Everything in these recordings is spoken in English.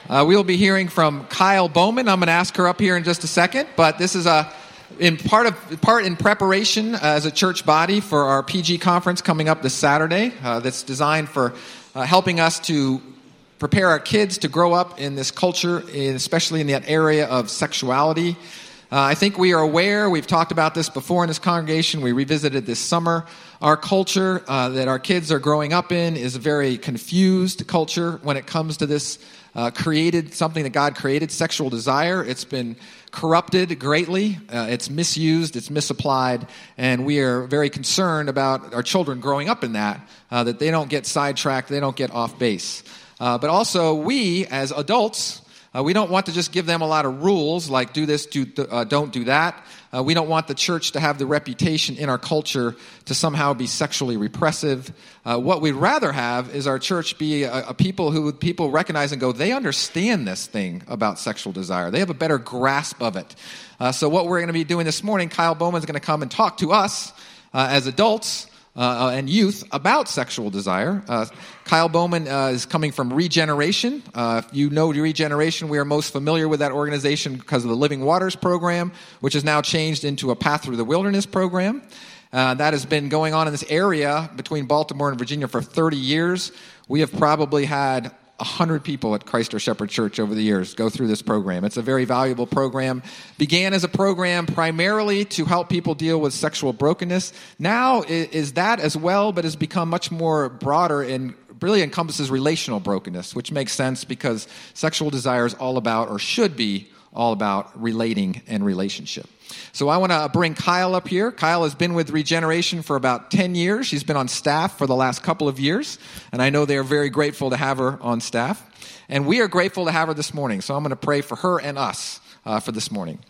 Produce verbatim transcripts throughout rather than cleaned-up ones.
Uh, we'll be hearing from Kyle Bowman. I'm going to ask her up here in just a second, but this is a in part of part in preparation uh, as a church body for our P G conference coming up this Saturday. Uh, that's designed for uh, helping us to prepare our kids to grow up in this culture, in, especially in that area of sexuality. Uh, I think we are aware, we've talked about this before in this congregation, we revisited this summer. Our culture uh, that our kids are growing up in is a very confused culture when it comes to this uh, created, something that God created, sexual desire. It's been corrupted greatly, uh, it's misused, it's misapplied, and we are very concerned about our children growing up in that, uh, that they don't get sidetracked, they don't get off base. Uh, but also, we as adults, Uh, we don't want to just give them a lot of rules like do this, do, uh, don't do that. Uh, we don't want the church to have the reputation in our culture to somehow be sexually repressive. Uh, what we'd rather have is our church be a, a people who people recognize and go, they understand this thing about sexual desire. They have a better grasp of it. Uh, so what we're going to be doing this morning, Kyle Bowman is going to come and talk to us uh, as adults Uh, and youth about sexual desire. Uh, Kyle Bowman uh, is coming from Regeneration. Uh, if you know Regeneration, we are most familiar with that organization because of the Living Waters program, which has now changed into a Path Through the Wilderness program. Uh, that has been going on in this area between Baltimore and Virginia for thirty years. We have probably had one hundred people at Christ Our Shepherd Church over the years go through this program. It's a very valuable program. Began as a program primarily to help people deal with sexual brokenness. Now is that as well, but has become much more broader and really encompasses relational brokenness, which makes sense because sexual desire is all about, or should be all about, relating and relationship. So I want to bring Kyle up here. Kyle has been with Regeneration for about ten years. She's been on staff for the last couple of years, and I know they are very grateful to have her on staff. And we are grateful to have her this morning, so I'm going to pray for her and us uh, for this morning.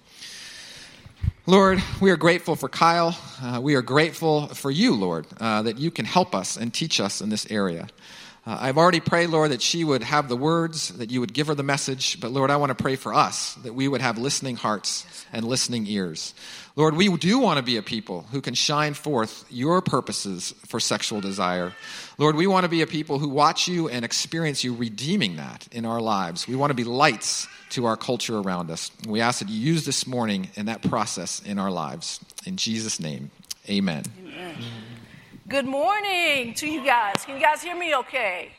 Lord, we are grateful for Kyle. Uh, we are grateful for you, Lord, uh, that you can help us and teach us in this area. Uh, I've already prayed, Lord, that she would have the words, that you would give her the message. But, Lord, I want to pray for us, that we would have listening hearts and listening ears. Lord, we do want to be a people who can shine forth your purposes for sexual desire. Lord, we want to be a people who watch you and experience you redeeming that in our lives. We want to be lights to our culture around us. We ask that you use this morning in that process in our lives. In Jesus' name, amen. Amen. Good morning to you guys. Can you guys hear me okay?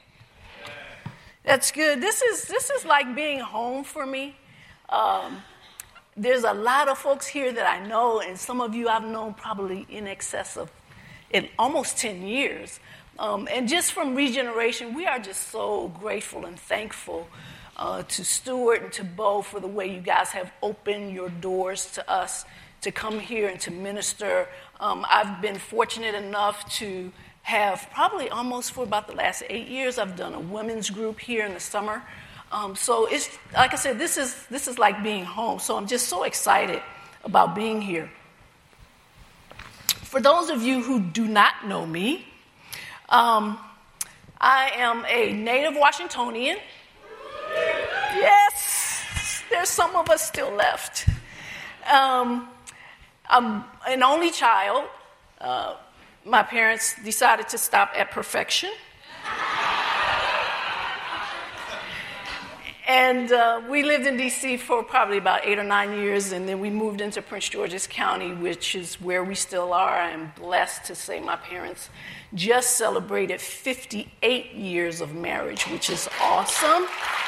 That's good. This is this is like being home for me. Um, there's a lot of folks here that I know, and some of you I've known probably in excess of in almost ten years. Um, and just from Regeneration, we are just so grateful and thankful uh, to Stuart and to Bo for the way you guys have opened your doors to us to come here and to minister. Um, I've been fortunate enough to have probably almost for about the last eight years, I've done a women's group here in the summer. Um, so it's like I said, this is this is like being home. So I'm just so excited about being here. For those of you who do not know me, um, I am a native Washingtonian. Yes, there's some of us still left. Um, I'm an only child. Uh, my parents decided to stop at perfection. And uh, we lived in D C for probably about eight or nine years, and then we moved into Prince George's County, which is where we still are. I am blessed to say my parents just celebrated fifty-eight years of marriage, which is awesome.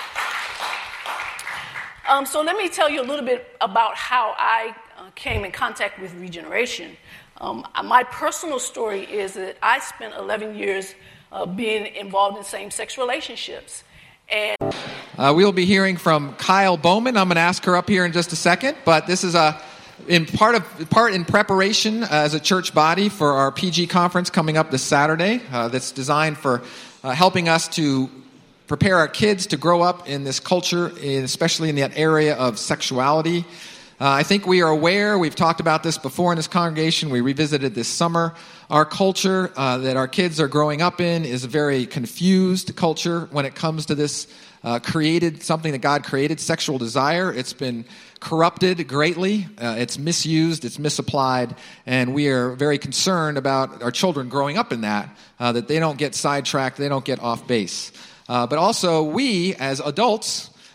Um, so let me tell you a little bit about how I uh, came in contact with Regeneration. Um, my personal story is that I spent eleven years uh, being involved in same-sex relationships. And uh, we'll be hearing from Kyle Bowman. I'm going to ask her up here in just a second, but this is a in part of part in preparation uh, as a church body for our P G conference coming up this Saturday. Uh, that's designed for uh, helping us to prepare our kids to grow up in this culture, especially in that area of sexuality. Uh, I think we are aware, we've talked about this before in this congregation, we revisited this summer. Our culture uh, that our kids are growing up in is a very confused culture when it comes to this uh, created, something that God created, sexual desire. It's been corrupted greatly, uh, it's misused, it's misapplied, and we are very concerned about our children growing up in that, uh, that they don't get sidetracked, they don't get off base. Uh, but also, we as adults,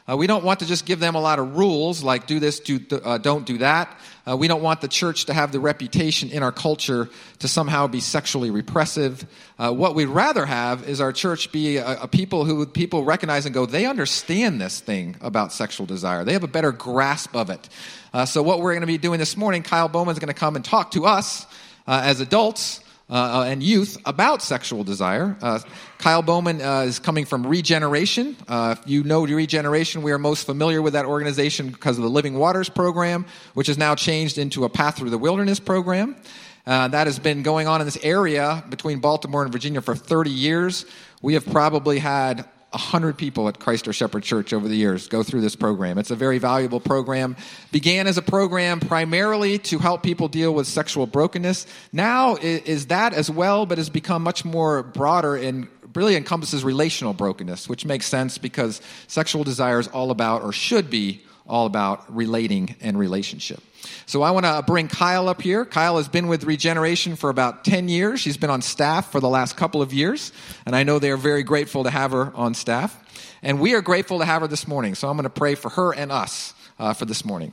Uh, we don't want to just give them a lot of rules like do this, do uh, don't do that. Uh, we don't want the church to have the reputation in our culture to somehow be sexually repressive. Uh, what we'd rather have is our church be a, a people who people recognize and go, they understand this thing about sexual desire. They have a better grasp of it. Uh, so what we're going to be doing this morning, Kyle Bowman is going to come and talk to us uh, as adults Uh, and youth about sexual desire. Uh, Kyle Bowman uh, is coming from Regeneration. Uh, if you know Regeneration, we are most familiar with that organization because of the Living Waters program, which has now changed into a Path Through the Wilderness program. Uh, that has been going on in this area between Baltimore and Virginia for thirty years. We have probably had one hundred people at Christ Our Shepherd Church over the years go through this program. It's a very valuable program. Began as a program primarily to help people deal with sexual brokenness. Now is that as well, but has become much more broader and really encompasses relational brokenness, which makes sense because sexual desire is all about, or should be all about, relating and relationship. So I want to bring Kyle up here. Kyle has been with Regeneration for about ten years. She's been on staff for the last couple of years, and I know they are very grateful to have her on staff. And we are grateful to have her this morning, so I'm going to pray for her and us uh, for this morning.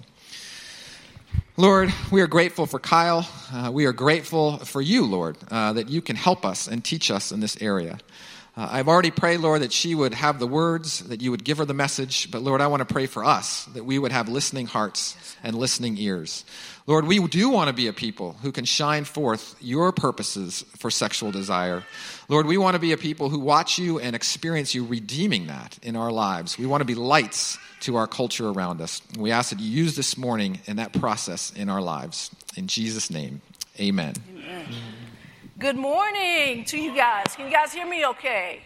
Lord, we are grateful for Kyle. Uh, we are grateful for you, Lord, uh, that you can help us and teach us in this area. Uh, I've already prayed, Lord, that she would have the words, that you would give her the message. But, Lord, I want to pray for us, that we would have listening hearts and listening ears. Lord, we do want to be a people who can shine forth your purposes for sexual desire. Lord, we want to be a people who watch you and experience you redeeming that in our lives. We want to be lights to our culture around us. We ask that you use this morning in that process in our lives. In Jesus' name, amen. Amen. Good morning to you guys. Can you guys hear me okay?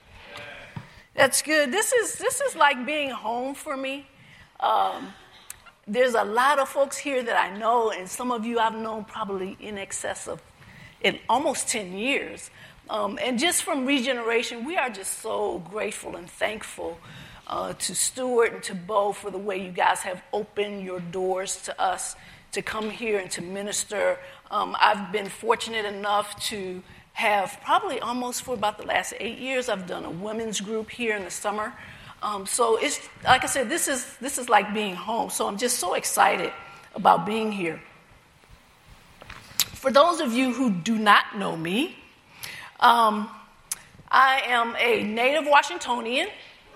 That's good. This is this is like being home for me. Um, there's a lot of folks here that I know, and some of you I've known probably in excess of in almost ten years. Um, and just from Regeneration, we are just so grateful and thankful uh, to Stuart and to Bo for the way you guys have opened your doors to us to come here and to minister. Um, I've been fortunate enough to have probably almost for about the last eight years, I've done a women's group here in the summer. Um, so it's like I said, this is this is like being home. So I'm just so excited about being here. For those of you who do not know me, um, I am a native Washingtonian.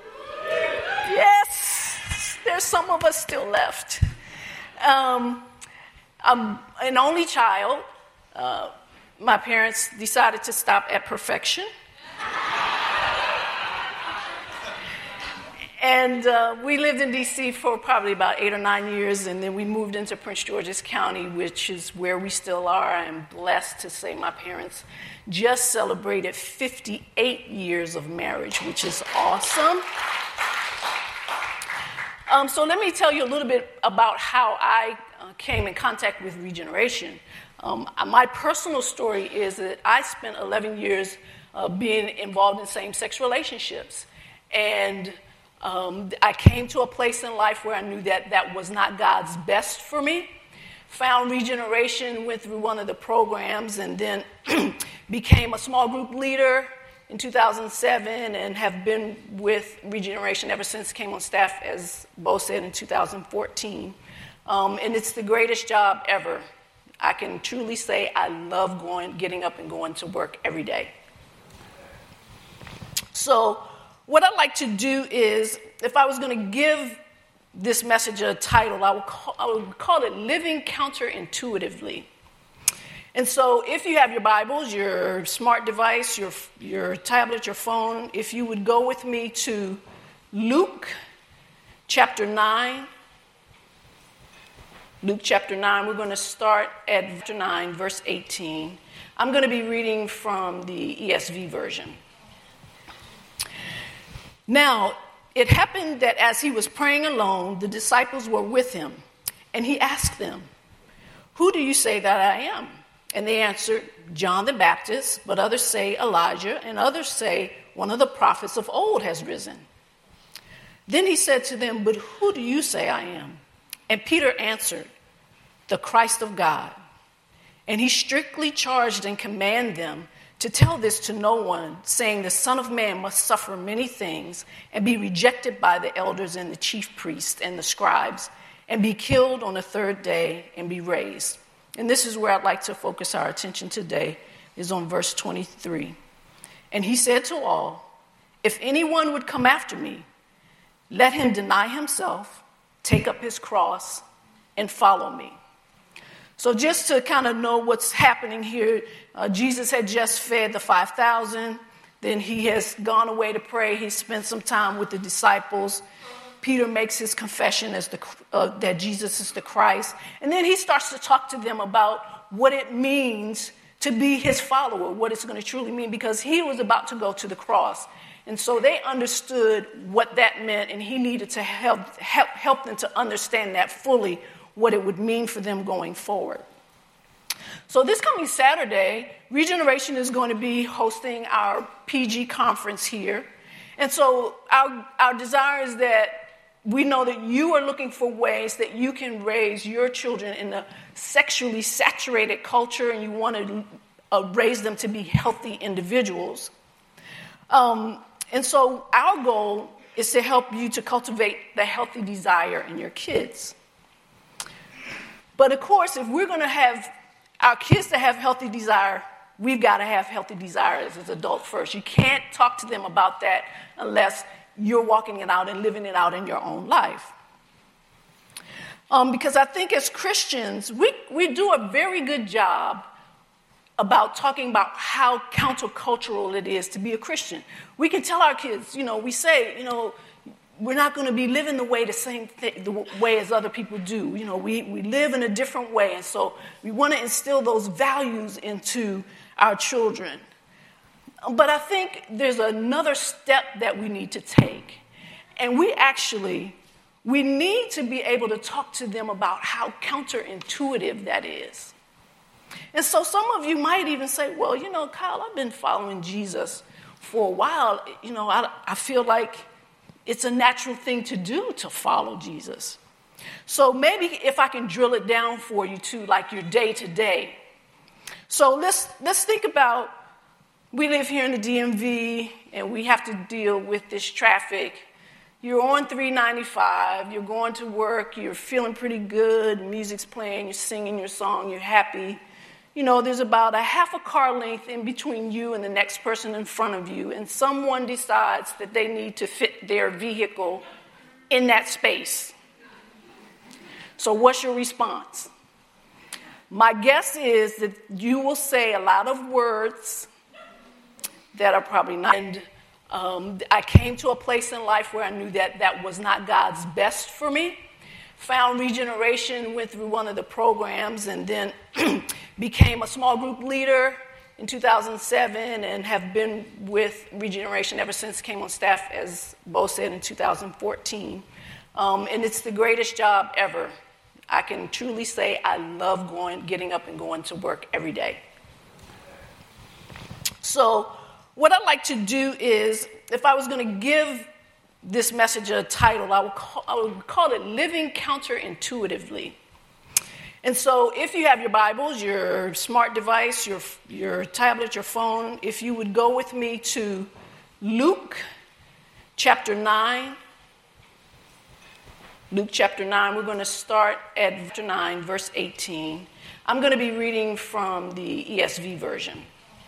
Yes, there's some of us still left. Um, I'm an only child. Uh, my parents decided to stop at perfection. And uh, we lived in D C for probably about eight or nine years, and then we moved into Prince George's County, which is where we still are. I am blessed to say my parents just celebrated fifty-eight years of marriage, which is awesome. Um, so let me tell you a little bit about how I uh, came in contact with Regeneration. Um, my personal story is that I spent eleven years uh, being involved in same-sex relationships. And um, I came to a place in life where I knew that that was not God's best for me. Found Regeneration, went through one of the programs, and then became a small group leader in two thousand seven, and have been with Regeneration ever since. Came on staff, as Bo said, in two thousand fourteen. Um, and it's the greatest job ever. I can truly say I love going, getting up and going to work every day. So what I'd like to do is, if I was going to give this message a title, I would call, I would call it Living Counterintuitively. And so if you have your Bibles, your smart device, your, your tablet, your phone, if you would go with me to Luke chapter nine. Luke chapter nine, we're going to start at chapter nine, verse eighteen. I'm going to be reading from the E S V version. Now, it happened that as he was praying alone, the disciples were with him, and he asked them, "Who do you say that I am?" And they answered, "John the Baptist, but others say Elijah, and others say one of the prophets of old has risen." Then he said to them, "But who do you say I am?" And Peter answered, "The Christ of God." And he strictly charged and commanded them to tell this to no one, saying the Son of Man must suffer many things and be rejected by the elders and the chief priests and the scribes and be killed on the third day and be raised. And this is where I'd like to focus our attention today, is on verse twenty-three. And he said to all, if anyone would come after me, let him deny himself, take up his cross, and follow me. So just to kind of know what's happening here, uh, Jesus had just fed the five thousand. Then he has gone away to pray. He spent some time with the disciples. Peter makes his confession as the, uh, that Jesus is the Christ. And then he starts to talk to them about what it means to be his follower, what it's going to truly mean, because he was about to go to the cross. And so they understood what that meant, and he needed to help, help, help them to understand that fully, what it would mean for them going forward. So this coming Saturday, Regeneration is going to be hosting our P G conference here. And so our, our desire is that we know that you are looking for ways that you can raise your children in a sexually saturated culture, and you want to uh, raise them to be healthy individuals. Um, and so our goal is to help you to cultivate the healthy desire in your kids. But of course, if we're going to have our kids to have healthy desire, we've got to have healthy desires as adults first. You can't talk to them about that unless you're walking it out and living it out in your own life. Um, because I think as Christians, we, we do a very good job about talking about how countercultural it is to be a Christian. We can tell our kids, you know, we say, you know, we're not going to be living the way the same th- the way as other people do. You know, we, we live in a different way, and so we want to instill those values into our children. But I think there's another step that we need to take, and we actually we need to be able to talk to them about how counterintuitive that is. And so some of you might even say, well, you know, Kyle, I've been following Jesus for a while. You know, I, I feel like it's a natural thing to do to follow Jesus. So maybe if I can drill it down for you to like your day to day. So let's let's think about, we live here in the D M V and we have to deal with this traffic. You're on three ninety-five, you're going to work, you're feeling pretty good, music's playing, you're singing your song, you're happy. You know, there's about a half a car length in between you and the next person in front of you, and someone decides that they need to fit their vehicle in that space. So what's your response? My guess is that you will say a lot of words that are probably not. And um, I came to a place in life where I knew that that was not God's best for me. Found Regeneration, went through one of the programs, and then became a small group leader in two thousand seven and have been with Regeneration ever since. Came on staff, as Bo said, in two thousand fourteen. Um, and it's the greatest job ever. I can truly say I love going, getting up and going to work every day. So what I'd like to do is, if I was going to give this message a title, I would call, I would call it Living Counterintuitively. And so if you have your Bibles, your smart device, your, your tablet, your phone, if you would go with me to Luke chapter nine. Luke chapter nine, we're going to start at chapter nine, verse eighteen. I'm going to be reading from the E S V version.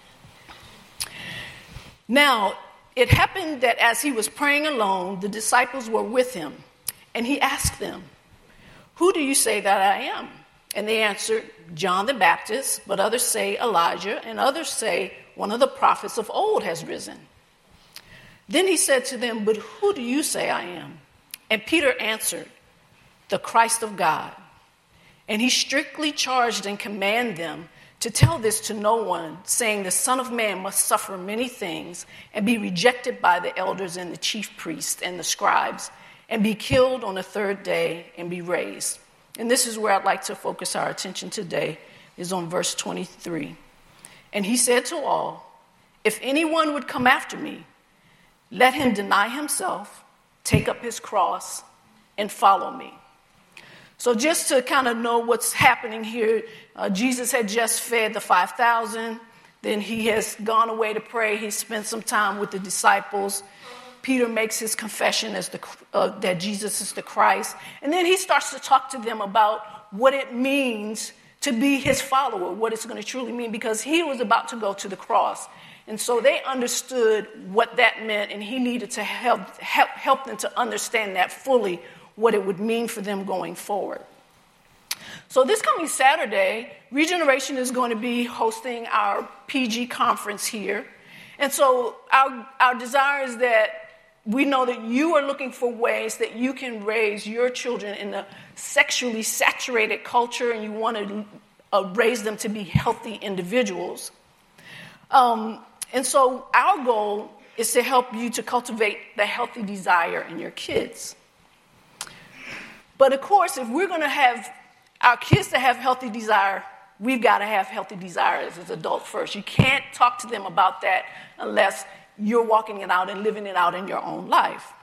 Now, it happened that as he was praying alone, the disciples were with him, and he asked them, "Who do you say that I am?" And they answered, "John the Baptist, but others say Elijah, and others say one of the prophets of old has risen." Then he said to them, "But who do you say I am?" And Peter answered, "The Christ of God." And he strictly charged and commanded them to tell this to no one, saying, "The Son of Man must suffer many things and be rejected by the elders and the chief priests and the scribes, and be killed on the third day and be raised." And this is where I'd like to focus our attention today, is on verse twenty-three. And he said to all, "If anyone would come after me, let him deny himself, take up his cross, and follow me." So just to kind of know what's happening here, uh, Jesus had just fed the five thousand. Then he has gone away to pray. He spent some time with the disciples. Peter makes his confession as the, uh, that Jesus is the Christ. And then he starts to talk to them about what it means to be his follower, what it's going to truly mean, because he was about to go to the cross. And so they understood what that meant, and he needed to help, help, help them to understand that fully, what it would mean for them going forward. So this coming Saturday, Regeneration is going to be hosting our P G conference here. And so our, our desire is that we know that you are looking for ways that you can raise your children in a sexually saturated culture, and you want to uh, raise them to be healthy individuals. Um, and so our goal is to help you to cultivate the healthy desire in your kids. But of course, if we're going to have our kids to have healthy desire, we've got to have healthy desires as adults first. You can't talk to them about that unless you're walking it out and living it out in your own life.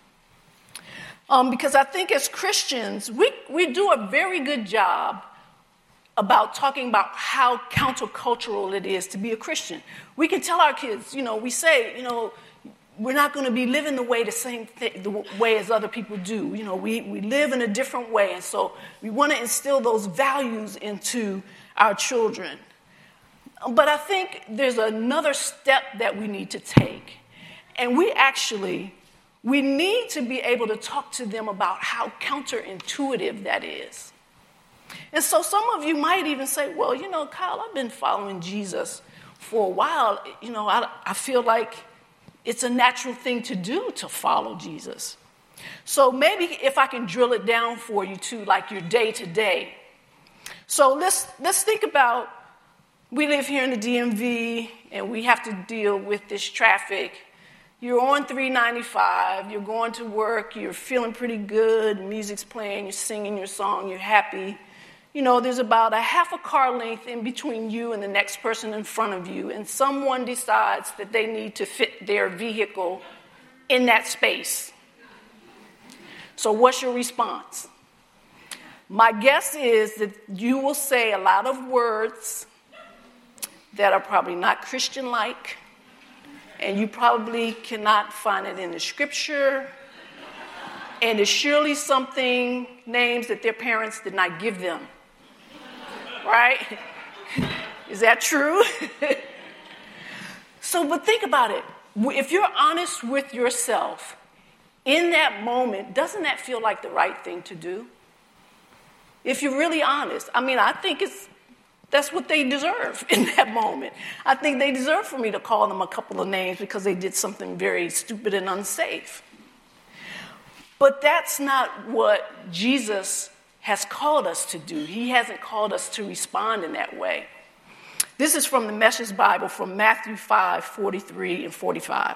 Um, because I think as Christians, we, we do a very good job about talking about how countercultural it is to be a Christian. We can tell our kids, you know, we say, you know, we're not going to be living the way the same thing, the way as other people do. You know, we, we live in a different way, and so we want to instill those values into our children. But I think there's another step that we need to take. And we actually, we need to be able to talk to them about how counterintuitive that is. And so some of you might even say, well, you know, Kyle, I've been following Jesus for a while. You know, I, I feel like it's a natural thing to do to follow Jesus. So maybe if I can drill it down for you to like your day to day. So let's let's think about, we live here in the D M V and we have to deal with this traffic. You're on three ninety-five, you're going to work, you're feeling pretty good, music's playing, you're singing your song, you're happy. You know, there's about a half a car length in between you and the next person in front of you, and someone decides that they need to fit their vehicle in that space. So what's your response? My guess is that you will say a lot of words that are probably not Christian-like, and you probably cannot find it in the scripture, and it's surely something, names that their parents did not give them. Right? Is that true? So, but think about it. If you're honest with yourself, in that moment, doesn't that feel like the right thing to do? If you're really honest. I mean, I think it's that's what they deserve in that moment. I think they deserve for me to call them a couple of names because they did something very stupid and unsafe. But that's not what Jesus has called us to do. He hasn't called us to respond in that way. This is from the Message Bible from Matthew five, forty-three and forty-five.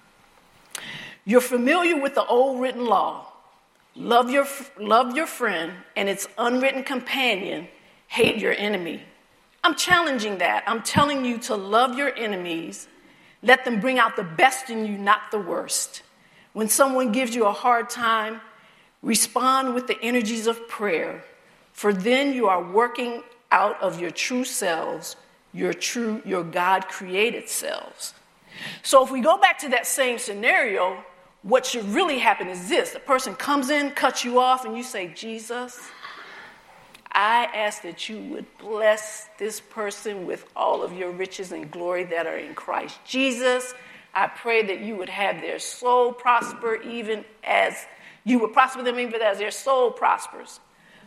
You're familiar with the old written law. Love your, love your friend and its unwritten companion, hate your enemy. I'm challenging that. I'm telling you to love your enemies. Let them bring out the best in you, not the worst. When someone gives you a hard time, respond with the energies of prayer, for then you are working out of your true selves, your true, your God-created selves. So if we go back to that same scenario, what should really happen is this. The person comes in, cuts you off, and you say, Jesus, I ask that you would bless this person with all of your riches and glory that are in Christ Jesus. I pray that you would have their soul prosper even as you would prosper them even as their soul prospers.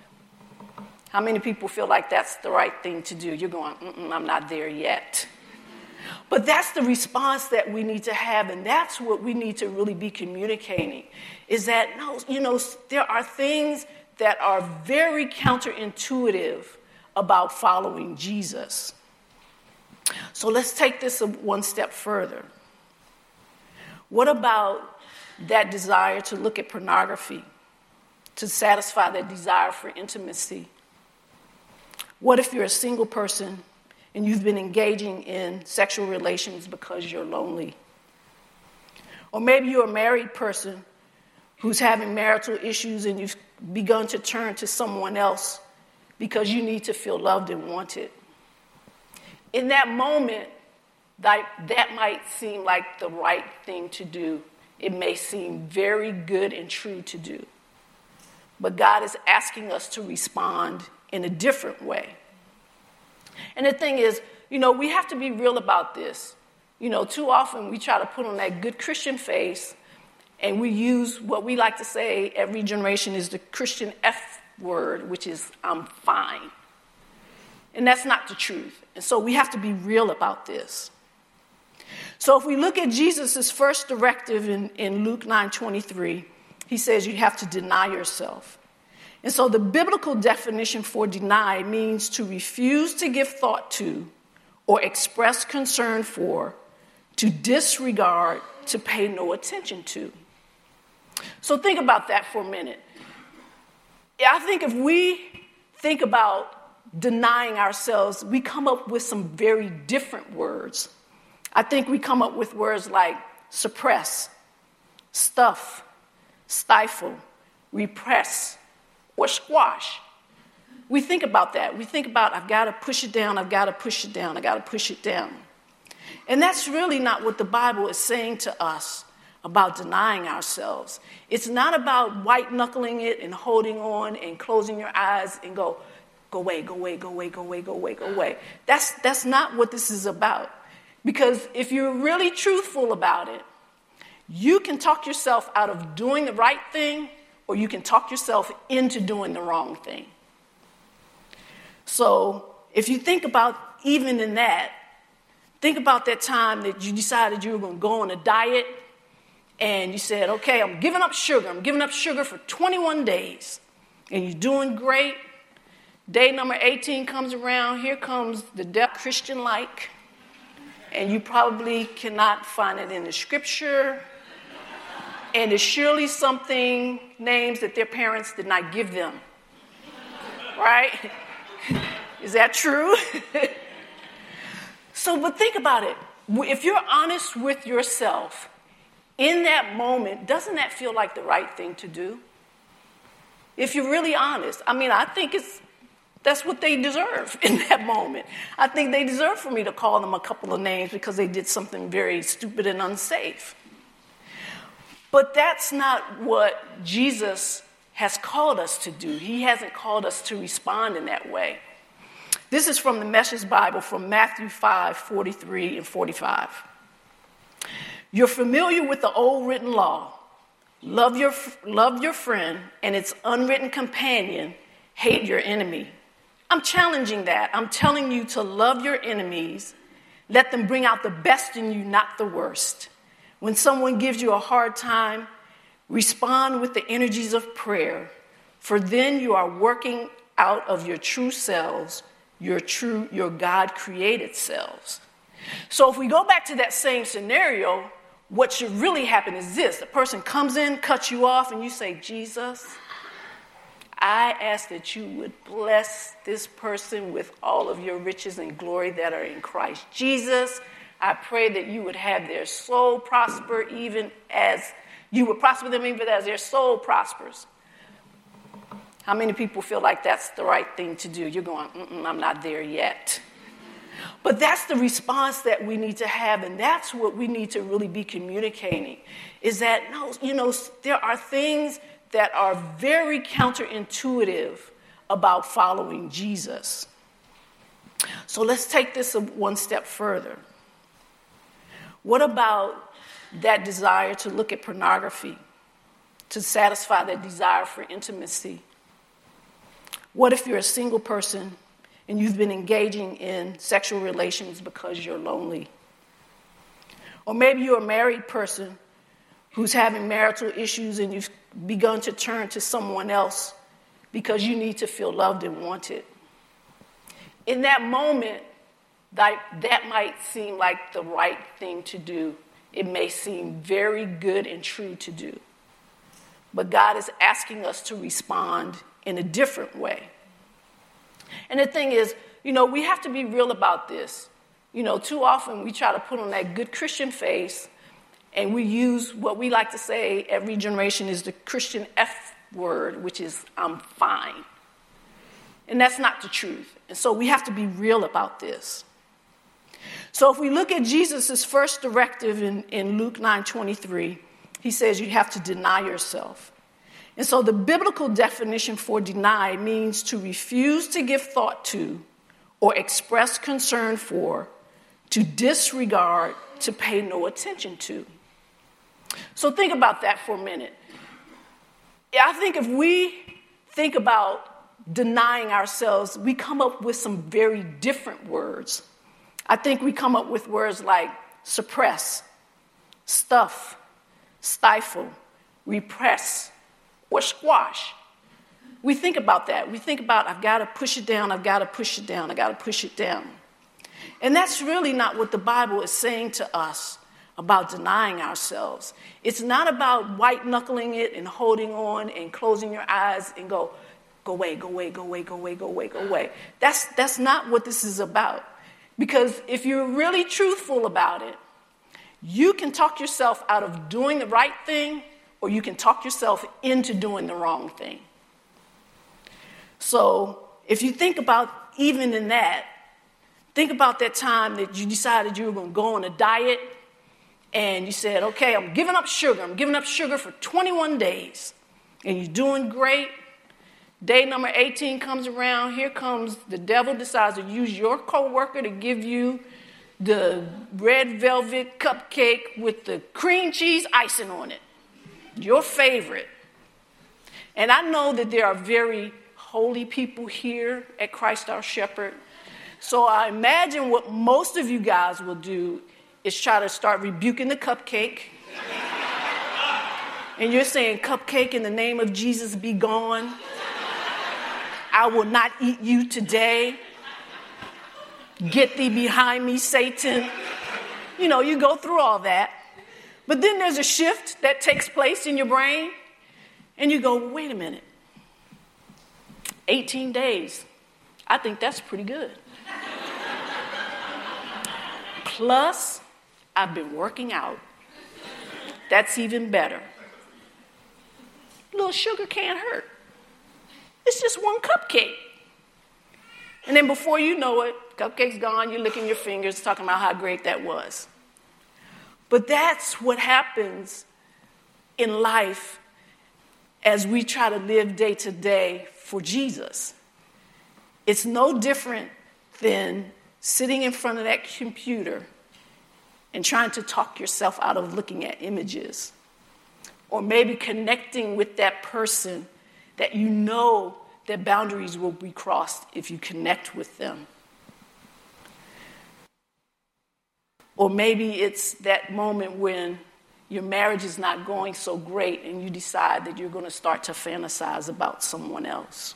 How many people feel like that's the right thing to do? You're going, Mm-mm, I'm not there yet. But that's the response that we need to have, and that's what we need to really be communicating, is that, no, you know, there are things that are very counterintuitive about following Jesus. So let's take this one step further. What about that desire to look at pornography, to satisfy that desire for intimacy? What if you're a single person and you've been engaging in sexual relations because you're lonely? Or maybe you're a married person who's having marital issues and you've begun to turn to someone else because you need to feel loved and wanted. In that moment, that, that might seem like the right thing to do. It may seem very good and true to do. But God is asking us to respond in a different way. And the thing is, you know, we have to be real about this. You know, too often we try to put on that good Christian face, and we use what we like to say every generation is the Christian F word, which is I'm fine. And that's not the truth. And so we have to be real about this. So if we look at Jesus' first directive in, in Luke nine twenty-three, he says you have to deny yourself. And so the biblical definition for deny means to refuse to give thought to or express concern for, to disregard, to pay no attention to. So think about that for a minute. I think if we think about denying ourselves, we come up with some very different words. I think we come up with words like suppress, stuff, stifle, repress, or squash. We think about that. We think about, I've got to push it down, I've got to push it down, I've got to push it down. And that's really not what the Bible is saying to us about denying ourselves. It's not about white-knuckling it and holding on and closing your eyes and go, go away, go away, go away, go away, go away, go away. That's, that's not what this is about. Because if you're really truthful about it, you can talk yourself out of doing the right thing, or you can talk yourself into doing the wrong thing. So if you think about even in that, think about that time that you decided you were going to go on a diet, and you said, okay, I'm giving up sugar. I'm giving up sugar for twenty-one days. And you're doing great. Day number eighteen comes around. Here comes the devil, Christian-like. And you probably cannot find it in the scripture. And it's surely something, names that their parents did not give them. Right? Is that true? So, but think about it. If you're honest with yourself, in that moment, doesn't that feel like the right thing to do? If you're really honest. I mean, I think it's that's what they deserve in that moment. I think they deserve for me to call them a couple of names because they did something very stupid and unsafe. But that's not what Jesus has called us to do. He hasn't called us to respond in that way. This is from the Message Bible from Matthew five, forty-three and forty-five. You're familiar with the old written law. Love your, love your friend and its unwritten companion. Hate your enemy. I'm challenging that. I'm telling you to love your enemies. Let them bring out the best in you, not the worst. When someone gives you a hard time, respond with the energies of prayer, for then you are working out of your true selves, your true, your God-created selves. So if we go back to that same scenario, what should really happen is this. The person comes in, cuts you off, and you say, Jesus, I ask that you would bless this person with all of your riches and glory that are in Christ Jesus. I pray that you would have their soul prosper even as you would prosper them even as their soul prospers. How many people feel like that's the right thing to do? You're going, Mm-mm, I'm not there yet. But that's the response that we need to have, and that's what we need to really be communicating, is that, no, you know, there are things that are very counterintuitive about following Jesus. So let's take this one step further. What about that desire to look at pornography, to satisfy that desire for intimacy? What if you're a single person and you've been engaging in sexual relations because you're lonely? Or maybe you're a married person who's having marital issues and you've begun to turn to someone else because you need to feel loved and wanted. In that moment, that, that might seem like the right thing to do. It may seem very good and true to do. But God is asking us to respond in a different way. And the thing is, you know, we have to be real about this. You know, too often we try to put on that good Christian face, and we use what we like to say every generation is the Christian F word, which is I'm fine. And that's not the truth. And so we have to be real about this. So if we look at Jesus' first directive in, in Luke nine twenty-three, he says you have to deny yourself. And so the biblical definition for deny means to refuse to give thought to or express concern for, to disregard, to pay no attention to. So think about that for a minute. I think if we think about denying ourselves, we come up with some very different words. I think we come up with words like suppress, stuff, stifle, repress, or squash. We think about that. We think about, I've got to push it down, I've got to push it down, I've got to push it down. And that's really not what the Bible is saying to us about denying ourselves. It's not about white-knuckling it and holding on and closing your eyes and go, go away, go away, go away, go away, go away, go away. That's, that's not what this is about. Because if you're really truthful about it, you can talk yourself out of doing the right thing, or you can talk yourself into doing the wrong thing. So if you think about even in that, think about that time that you decided you were going to go on a diet, and you said, okay, I'm giving up sugar. I'm giving up sugar for twenty-one days. And you're doing great. Day number eighteen comes around. Here comes the devil decides to use your coworker to give you the red velvet cupcake with the cream cheese icing on it. Your favorite. And I know that there are very holy people here at Christ Our Shepherd. So I imagine what most of you guys will do is try to start rebuking the cupcake. And you're saying, cupcake, in the name of Jesus, be gone. I will not eat you today. Get thee behind me, Satan. You know, you go through all that. But then there's a shift that takes place in your brain. And you go, wait a minute. eighteen days. I think that's pretty good. Plus, I've been working out. That's even better. A little sugar can't hurt. It's just one cupcake. And then before you know it, cupcake's gone, you're licking your fingers, talking about how great that was. But that's what happens in life as we try to live day to day for Jesus. It's no different than sitting in front of that computer and trying to talk yourself out of looking at images. Or maybe connecting with that person that you know that boundaries will be crossed if you connect with them. Or maybe it's that moment when your marriage is not going so great and you decide that you're going to start to fantasize about someone else.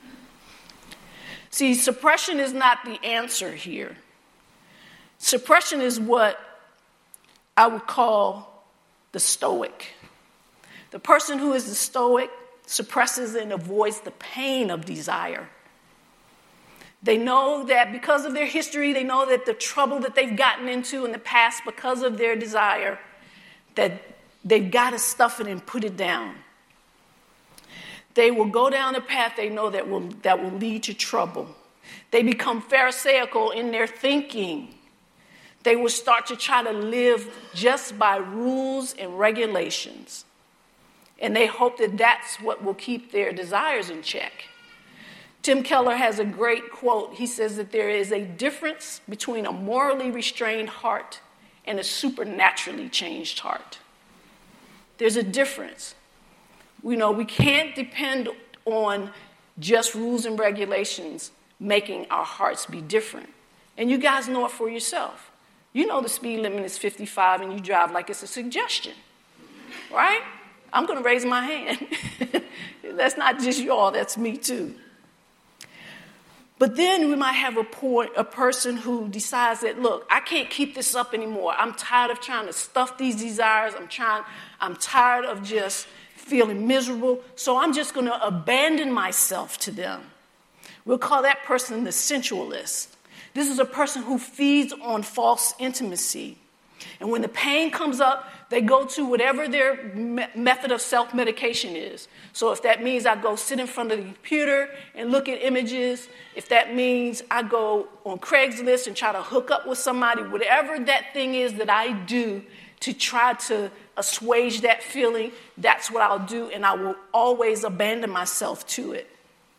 See, suppression is not the answer here. Suppression is what I would call the stoic. The person who is the stoic suppresses and avoids the pain of desire. They know that because of their history, they know that the trouble that they've gotten into in the past because of their desire, that they've got to stuff it and put it down. They will go down a path they know that will, that will lead to trouble. They become pharisaical in their thinking. They will start to try to live just by rules and regulations. And they hope that that's what will keep their desires in check. Tim Keller has a great quote. He says that there is a difference between a morally restrained heart and a supernaturally changed heart. There's a difference. You know, we can't depend on just rules and regulations making our hearts be different. And you guys know it for yourself. You know the speed limit is fifty-five and you drive like it's a suggestion, right? I'm going to raise my hand. That's not just y'all, that's me too. But then we might have a, poor, a person who decides that, look, I can't keep this up anymore. I'm tired of trying to stuff these desires. I'm trying, I'm tired of just feeling miserable. So I'm just going to abandon myself to them. We'll call that person the sensualist. This is a person who feeds on false intimacy. And when the pain comes up, they go to whatever their me- method of self-medication is. So if that means I go sit in front of the computer and look at images, if that means I go on Craigslist and try to hook up with somebody, whatever that thing is that I do to try to assuage that feeling, that's what I'll do, and I will always abandon myself to it.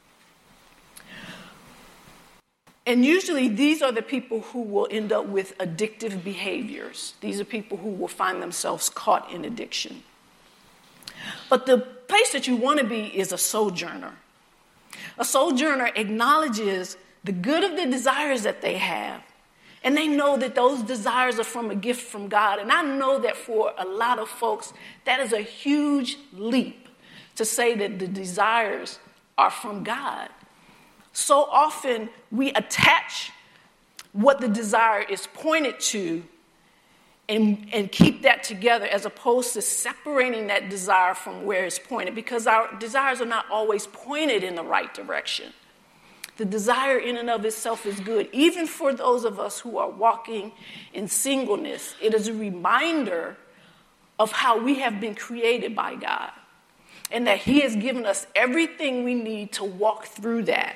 And usually these are the people who will end up with addictive behaviors. These are people who will find themselves caught in addiction. But the place that you want to be is a sojourner. A sojourner acknowledges the good of the desires that they have. And they know that those desires are from a gift from God. And I know that for a lot of folks, that is a huge leap to say that the desires are from God. So often we attach what the desire is pointed to and, and keep that together as opposed to separating that desire from where it's pointed, because our desires are not always pointed in the right direction. The desire in and of itself is good. Even for those of us who are walking in singleness, it is a reminder of how we have been created by God and that He has given us everything we need to walk through that.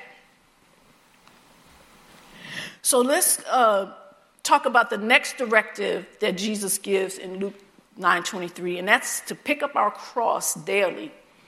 So let's uh, talk about the next directive that Jesus gives in Luke nine twenty-three, and that's to pick up our cross daily.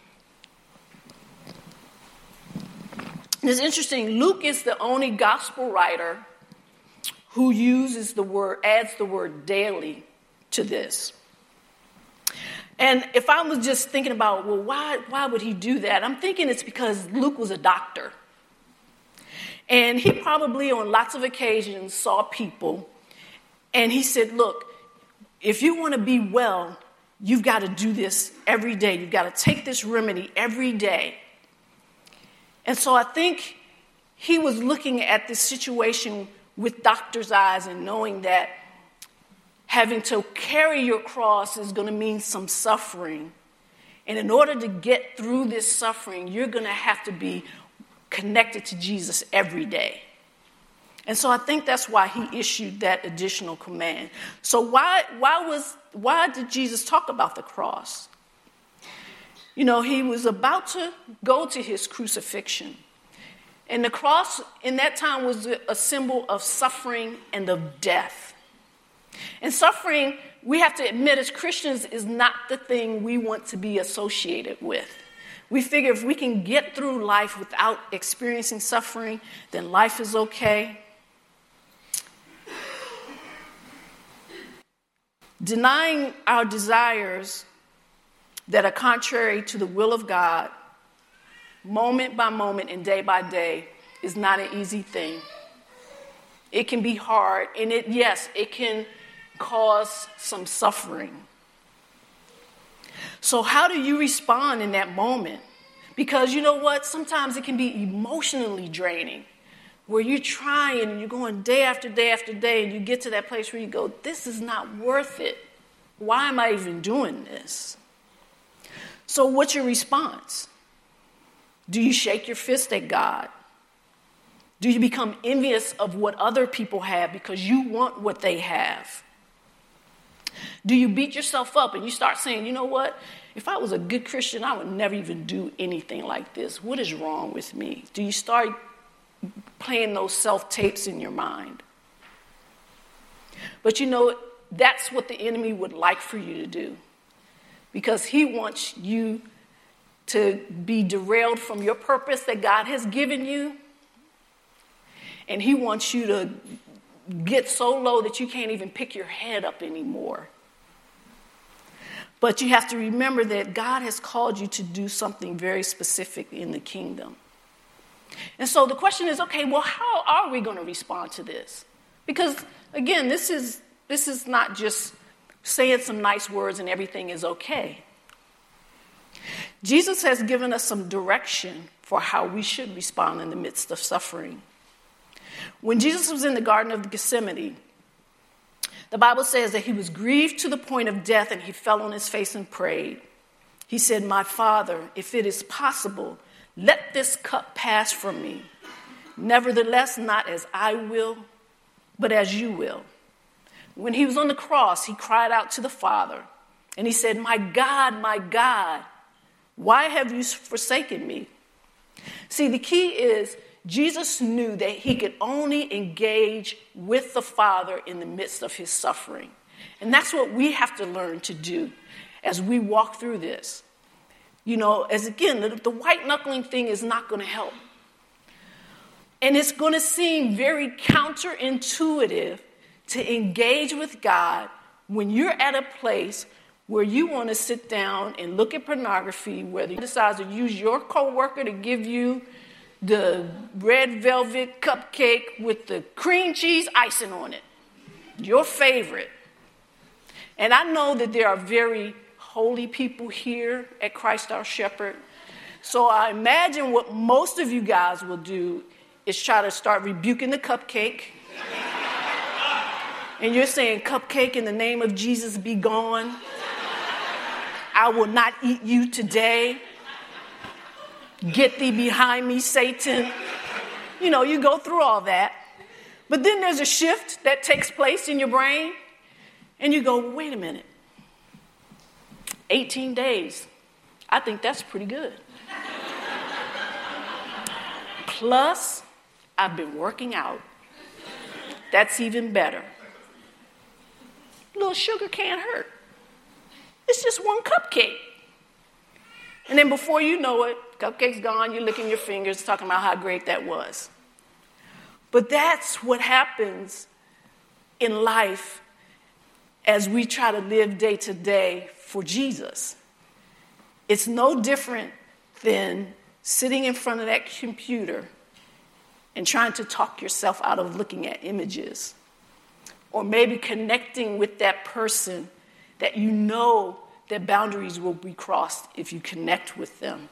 And it's interesting, Luke is the only gospel writer who uses the word, adds the word daily to this. And if I was just thinking about, well, why, why would he do that? I'm thinking it's because Luke was a doctor. And he probably on lots of occasions saw people and he said, look, if you want to be well, you've got to do this every day. You've got to take this remedy every day. And so I think he was looking at this situation with doctor's eyes and knowing that having to carry your cross is going to mean some suffering. And in order to get through this suffering, you're going to have to be connected to Jesus every day. And so I think that's why he issued that additional command. So why why was why did Jesus talk about the cross? You know, he was about to go to his crucifixion. And the cross in that time was a symbol of suffering and of death. And suffering, we have to admit as Christians, is not the thing we want to be associated with. We figure if we can get through life without experiencing suffering, then life is okay. Denying our desires that are contrary to the will of God, moment by moment and day by day, is not an easy thing. It can be hard, and it yes, it can cause some suffering. So how do you respond in that moment? Because you know what? Sometimes it can be emotionally draining, where you're trying and you're going day after day after day, and you get to that place where you go, this is not worth it. Why am I even doing this? So what's your response? Do you shake your fist at God? Do you become envious of what other people have because you want what they have? Do you beat yourself up and you start saying, you know what? If I was a good Christian, I would never even do anything like this. What is wrong with me? Do you start playing those self-tapes in your mind? But you know, that's what the enemy would like for you to do, because he wants you to be derailed from your purpose that God has given you. And he wants you to get so low that you can't even pick your head up anymore. But you have to remember that God has called you to do something very specific in the kingdom. And so the question is, okay, well, how are we going to respond to this? Because, again, this is this is not just saying some nice words and everything is okay. Jesus has given us some direction for how we should respond in the midst of suffering. When Jesus was in the Garden of Gethsemane, the Bible says that he was grieved to the point of death and he fell on his face and prayed. He said, my Father, if it is possible, let this cup pass from me. Nevertheless, not as I will, but as you will. When he was on the cross, he cried out to the Father. And he said, "My God, my God, why have you forsaken me?" See, the key is Jesus knew that he could only engage with the Father in the midst of his suffering. And that's what we have to learn to do as we walk through this. You know, as again, the, the white knuckling thing is not going to help. And it's going to seem very counterintuitive to engage with God when you're at a place where you want to sit down and look at pornography, whether you decide to use your coworker to give you the red velvet cupcake with the cream cheese icing on it, your favorite. And I know that there are very holy people here at Christ Our Shepherd. So I imagine what most of you guys will do is try to start rebuking the cupcake. And you're saying, "Cupcake, in the name of Jesus, be gone. I will not eat you today. Get thee behind me, Satan." You know, you go through all that. But then there's a shift that takes place in your brain. And you go, "Wait a minute. eighteen days. I think that's pretty good. Plus, I've been working out. That's even better. A little sugar can't hurt. It's just one cupcake." And then before you know it, cupcake's gone, you're licking your fingers, talking about how great that was. But that's what happens in life as we try to live day to day for Jesus. It's no different than sitting in front of that computer and trying to talk yourself out of looking at images. Or maybe connecting with that person that you know that boundaries will be crossed if you connect with them.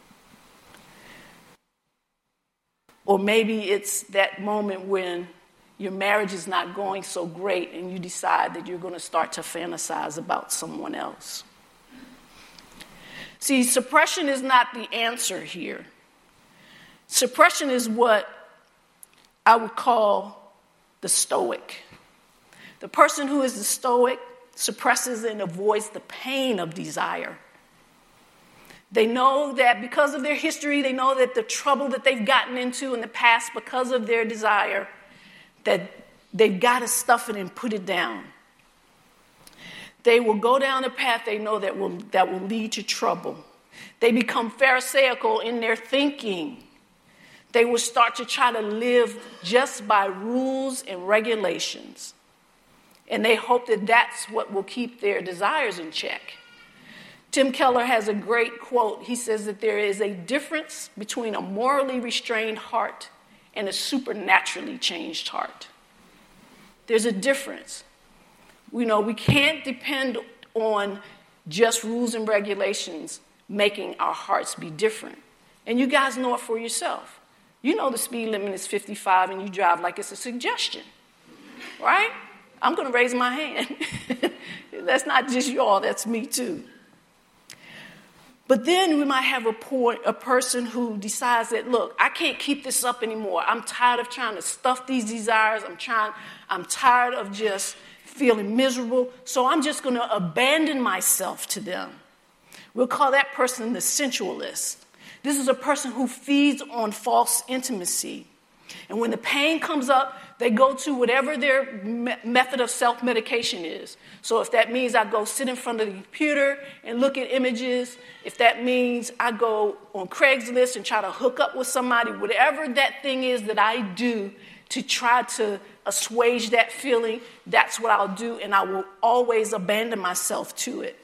Or maybe it's that moment when your marriage is not going so great and you decide that you're going to start to fantasize about someone else. See, suppression is not the answer here. Suppression is what I would call the stoic. The person who is the stoic suppresses and avoids the pain of desire. They know that because of their history, they know that the trouble that they've gotten into in the past because of their desire, that they've got to stuff it and put it down. They will go down a path they know that will, that will lead to trouble. They become pharisaical in their thinking. They will start to try to live just by rules and regulations. And they hope that that's what will keep their desires in check. Tim Keller has a great quote. He says that there is a difference between a morally restrained heart and a supernaturally changed heart. There's a difference. You know, we can't depend on just rules and regulations making our hearts be different. And you guys know it for yourself. You know the speed limit is fifty-five and you drive like it's a suggestion, right? I'm going to raise my hand. That's not just y'all, that's me too. But then we might have a, poor, a person who decides that, look, I can't keep this up anymore. I'm tired of trying to stuff these desires. I'm trying, I'm tired of just feeling miserable. So I'm just going to abandon myself to them. We'll call that person the sensualist. This is a person who feeds on false intimacy. And when the pain comes up, they go to whatever their me- method of self-medication is. So if that means I go sit in front of the computer and look at images, if that means I go on Craigslist and try to hook up with somebody, whatever that thing is that I do to try to assuage that feeling, that's what I'll do, and I will always abandon myself to it.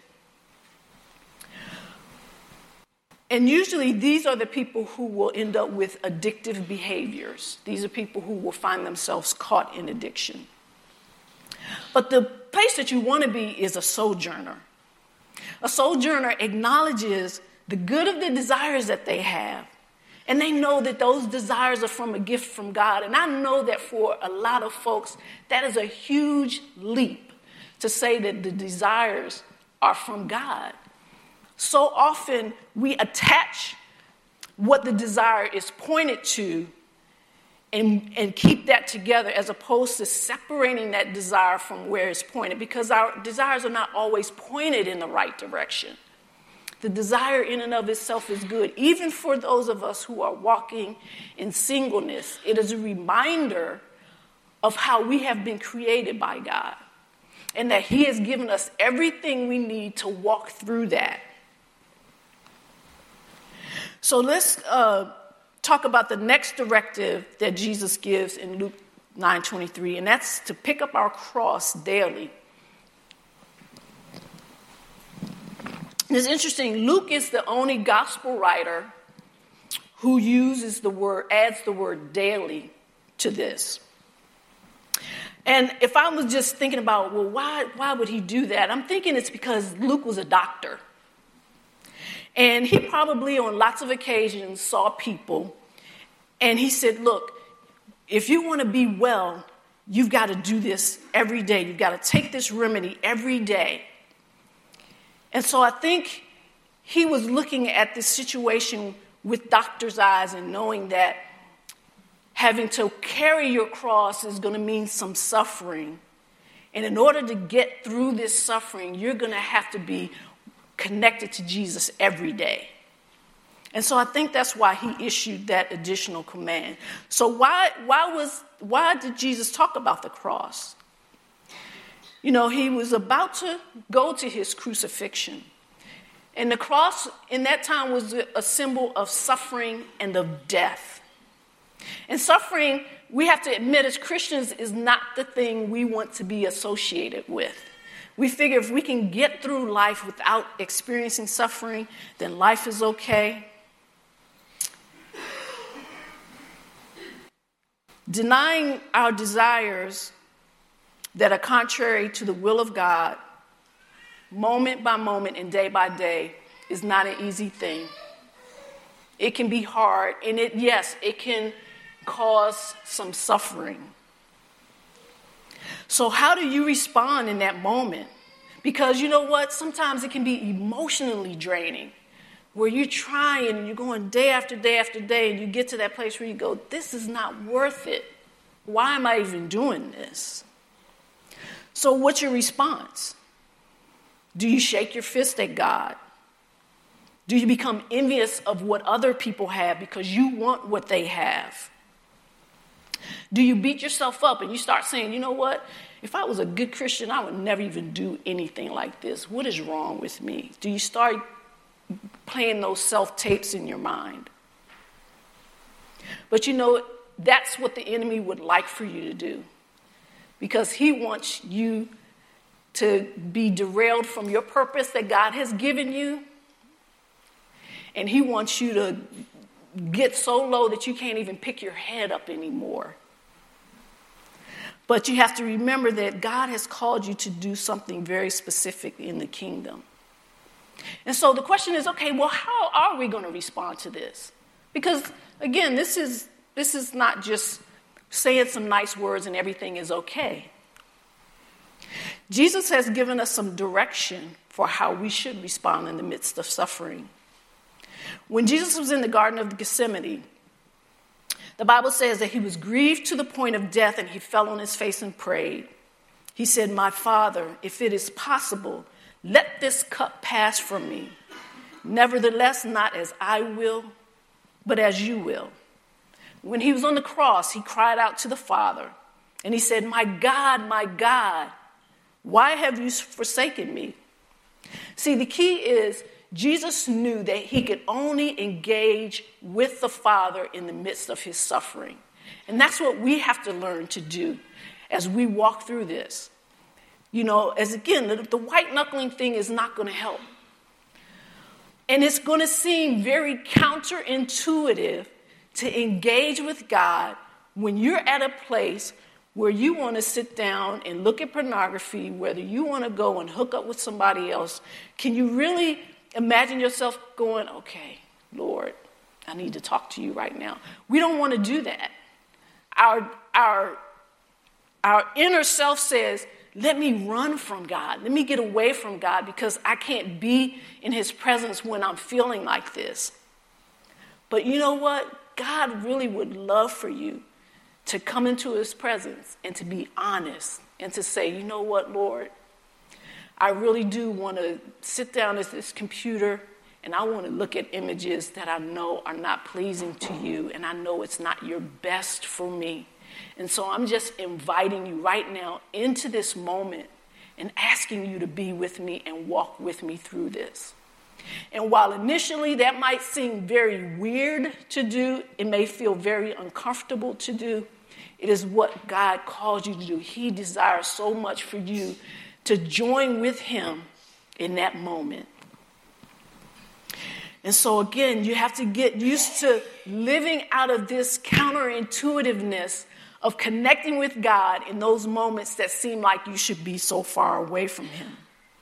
And usually these are the people who will end up with addictive behaviors. These are people who will find themselves caught in addiction. But the place that you want to be is a sojourner. A sojourner acknowledges the good of the desires that they have. And they know that those desires are from a gift from God. And I know that for a lot of folks, that is a huge leap to say that the desires are from God. So often we attach what the desire is pointed to and, and keep that together as opposed to separating that desire from where it's pointed, because our desires are not always pointed in the right direction. The desire in and of itself is good. Even for those of us who are walking in singleness, it is a reminder of how we have been created by God and that he has given us everything we need to walk through that. So let's uh, talk about the next directive that Jesus gives in Luke nine twenty-three, and that's to pick up our cross daily. It's interesting, Luke is the only gospel writer who uses the word, adds the word daily to this. And if I was just thinking about, well, why, why would he do that? I'm thinking it's because Luke was a doctor. And he probably on lots of occasions saw people, and he said, look, if you want to be well, you've got to do this every day. You've got to take this remedy every day. And so I think he was looking at this situation with doctor's eyes and knowing that having to carry your cross is going to mean some suffering. And in order to get through this suffering, you're going to have to be connected to Jesus every day. And so I think that's why he issued that additional command. So why, why, was, why did Jesus talk about the cross? You know, he was about to go to his crucifixion. And the cross in that time was a symbol of suffering and of death. And suffering, we have to admit as Christians, is not the thing we want to be associated with. We figure if we can get through life without experiencing suffering, then life is okay. Denying our desires that are contrary to the will of God, moment by moment and day by day, is not an easy thing. It can be hard, and it, yes, it can cause some suffering. So how do you respond in that moment? Because you know what? Sometimes it can be emotionally draining, where you're trying and you're going day after day after day, and you get to that place where you go, this is not worth it. Why am I even doing this? So what's your response? Do you shake your fist at God? Do you become envious of what other people have because you want what they have? Do you beat yourself up and you start saying, you know what? If I was a good Christian, I would never even do anything like this. What is wrong with me? Do you start playing those self-tapes in your mind? But you know, that's what the enemy would like for you to do. Because he wants you to be derailed from your purpose that God has given you. And he wants you to get so low that you can't even pick your head up anymore. But you have to remember that God has called you to do something very specific in the kingdom. And so the question is, okay, well, how are we going to respond to this? Because, again, this is this is not just saying some nice words and everything is okay. Jesus has given us some direction for how we should respond in the midst of suffering. When Jesus was in the Garden of Gethsemane, the Bible says that he was grieved to the point of death and he fell on his face and prayed. He said, my Father, if it is possible, let this cup pass from me. Nevertheless, not as I will, but as you will. When he was on the cross, he cried out to the Father and he said, my God, my God, why have you forsaken me? See, the key is Jesus knew that he could only engage with the Father in the midst of his suffering. And that's what we have to learn to do as we walk through this. You know, as again, the, the white knuckling thing is not going to help. And it's going to seem very counterintuitive to engage with God when you're at a place where you want to sit down and look at pornography, whether you want to go and hook up with somebody else. Can you really imagine yourself going, okay, Lord, I need to talk to you right now? We don't want to do that. Our, our, our inner self says, let me run from God. Let me get away from God because I can't be in his presence when I'm feeling like this. But you know what? God really would love for you to come into his presence and to be honest and to say, you know what, Lord, I really do want to sit down at this computer and I want to look at images that I know are not pleasing to you, and I know it's not your best for me. And so I'm just inviting you right now into this moment and asking you to be with me and walk with me through this. And while initially that might seem very weird to do, it may feel very uncomfortable to do, it is what God calls you to do. He desires so much for you to join with him in that moment. And so again, you have to get used to living out of this counterintuitiveness of connecting with God in those moments that seem like you should be so far away from him.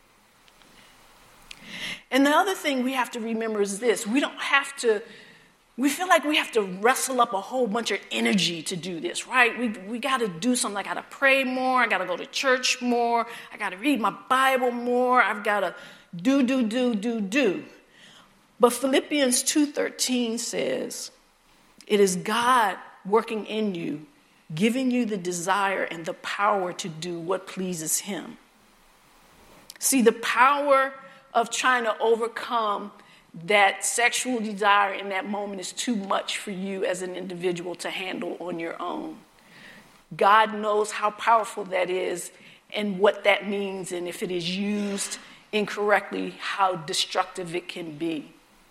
And the other thing we have to remember is this. We don't have to, we feel like we have to wrestle up a whole bunch of energy to do this, right? We we got to do something. I got to pray more. I got to go to church more. I got to read my Bible more. I've got to do, do, do, do, do. But Philippians two thirteen says, it is God working in you, giving you the desire and the power to do what pleases him. See, the power of trying to overcome that sexual desire in that moment is too much for you as an individual to handle on your own. God knows how powerful that is and what that means, and if it is used incorrectly, how destructive it can be.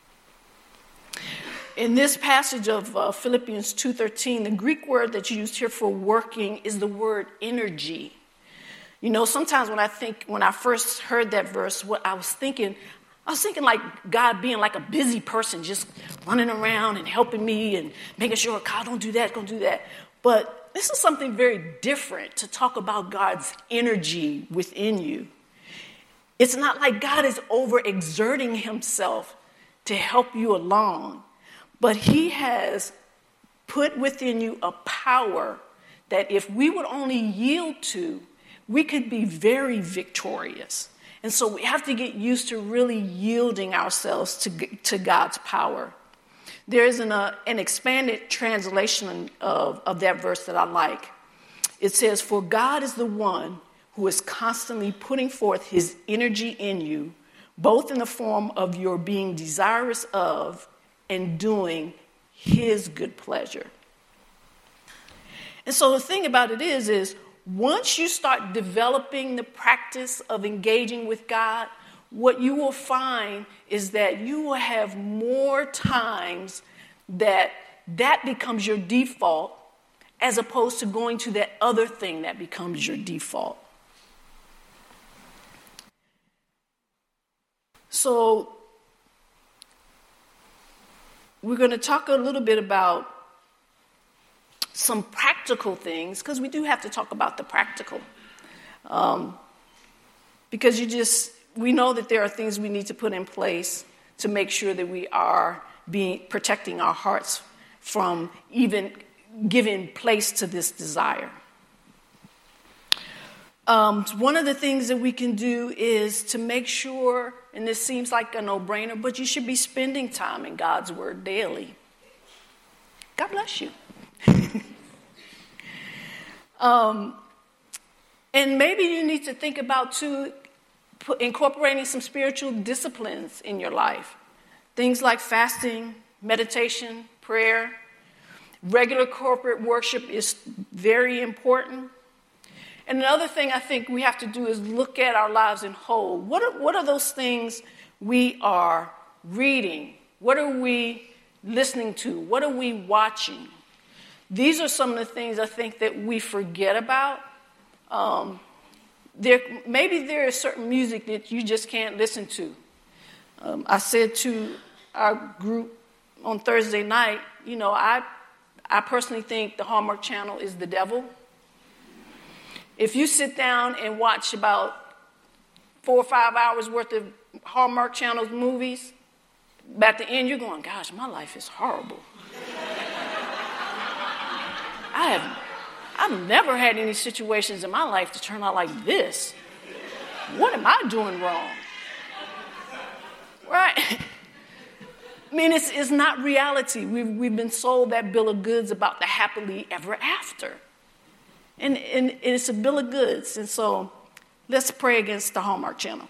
In this passage of uh, Philippians two thirteen, the Greek word that's used here for working is the word energy. You know, sometimes when I think, when I first heard that verse, what I was thinking, I was thinking like God being like a busy person, just running around and helping me and making sure, God, don't do that, don't do that. But this is something very different to talk about God's energy within you. It's not like God is overexerting himself to help you along, but he has put within you a power that if we would only yield to, we could be very victorious. And so we have to get used to really yielding ourselves to, to God's power. There is an, uh, an expanded translation of, of that verse that I like. It says, for God is the one who is constantly putting forth his energy in you, both in the form of your being desirous of and doing his good pleasure. And so the thing about it is, is once you start developing the practice of engaging with God, what you will find is that you will have more times that that becomes your default as opposed to going to that other thing that becomes your default. So we're going to talk a little bit about some practical things, because we do have to talk about the practical. Um, because you just, we know that there are things we need to put in place to make sure that we are being protecting our hearts from even giving place to this desire. Um, one of the things that we can do is to make sure, and this seems like a no-brainer, but you should be spending time in God's Word daily. God bless you. um, and maybe you need to think about, too, put, incorporating some spiritual disciplines in your life. Things like fasting, meditation, prayer. Regular corporate worship is very important. And another thing I think we have to do is look at our lives in whole. What are, what are those things we are reading? What are we listening to? What are we watching? These are some of the things I think that we forget about. Um, there, maybe there is certain music that you just can't listen to. Um, I said to our group on Thursday night, you know, I, I personally think the Hallmark Channel is the devil. If you sit down and watch about four or five hours worth of Hallmark Channel's movies, at the end you're going, gosh, my life is horrible. I have, I've never had any situations in my life to turn out like this. What am I doing wrong? Right? I mean, it's, it's not reality. We've, we've been sold that bill of goods about the happily ever after. And, and it's a bill of goods. And so let's pray against the Hallmark Channel.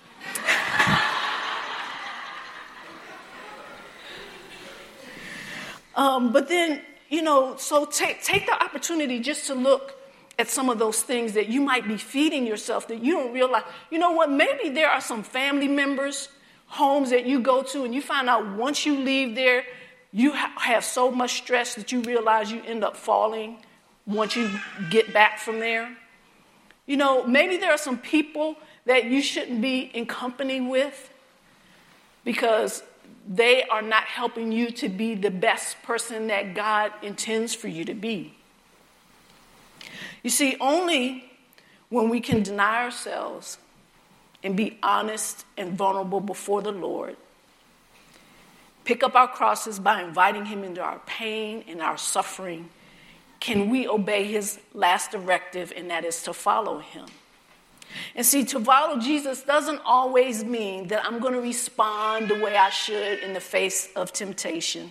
um, but then, you know, so take, take the opportunity just to look at some of those things that you might be feeding yourself that you don't realize. You know what? Maybe there are some family members, homes that you go to, and you find out once you leave there, you ha- have so much stress that you realize you end up falling once you get back from there. You know, maybe there are some people that you shouldn't be in company with because they are not helping you to be the best person that God intends for you to be. You see, only when we can deny ourselves and be honest and vulnerable before the Lord, pick up our crosses by inviting him into our pain and our suffering, can we obey his last directive, and that is to follow him. And see, to follow Jesus doesn't always mean that I'm going to respond the way I should in the face of temptation.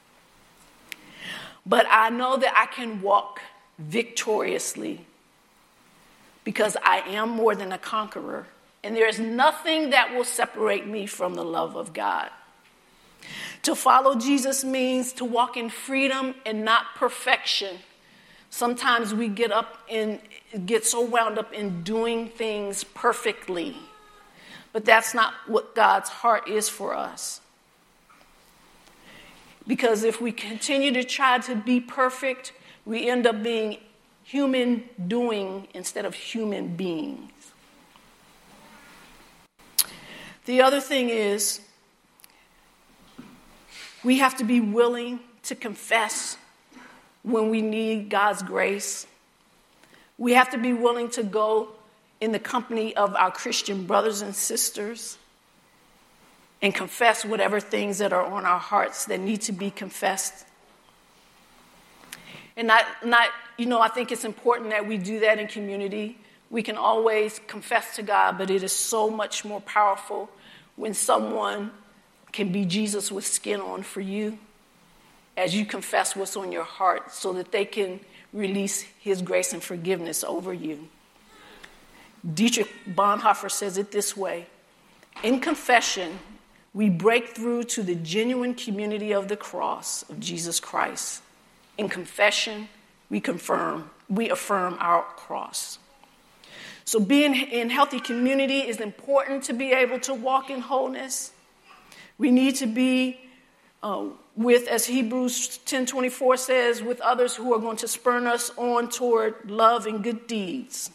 But I know that I can walk victoriously because I am more than a conqueror, and there is nothing that will separate me from the love of God. To follow Jesus means to walk in freedom and not perfection. Sometimes we get up and get so wound up in doing things perfectly, but that's not what God's heart is for us. Because if we continue to try to be perfect, we end up being human doing instead of human beings. The other thing is, we have to be willing to confess when we need God's grace. We have to be willing to go in the company of our Christian brothers and sisters and confess whatever things that are on our hearts that need to be confessed. And not, not, you know, I think it's important that we do that in community. We can always confess to God, but it is so much more powerful when someone can be Jesus with skin on for you as you confess what's on your heart so that they can release his grace and forgiveness over you. Dietrich Bonhoeffer says it this way: in confession, we break through to the genuine community of the cross of Jesus Christ. In confession, we confirm, we affirm our cross. So being in healthy community is important to be able to walk in wholeness. We need to be uh, with, as Hebrews ten twenty-four says, with others who are going to spur us on toward love and good deeds.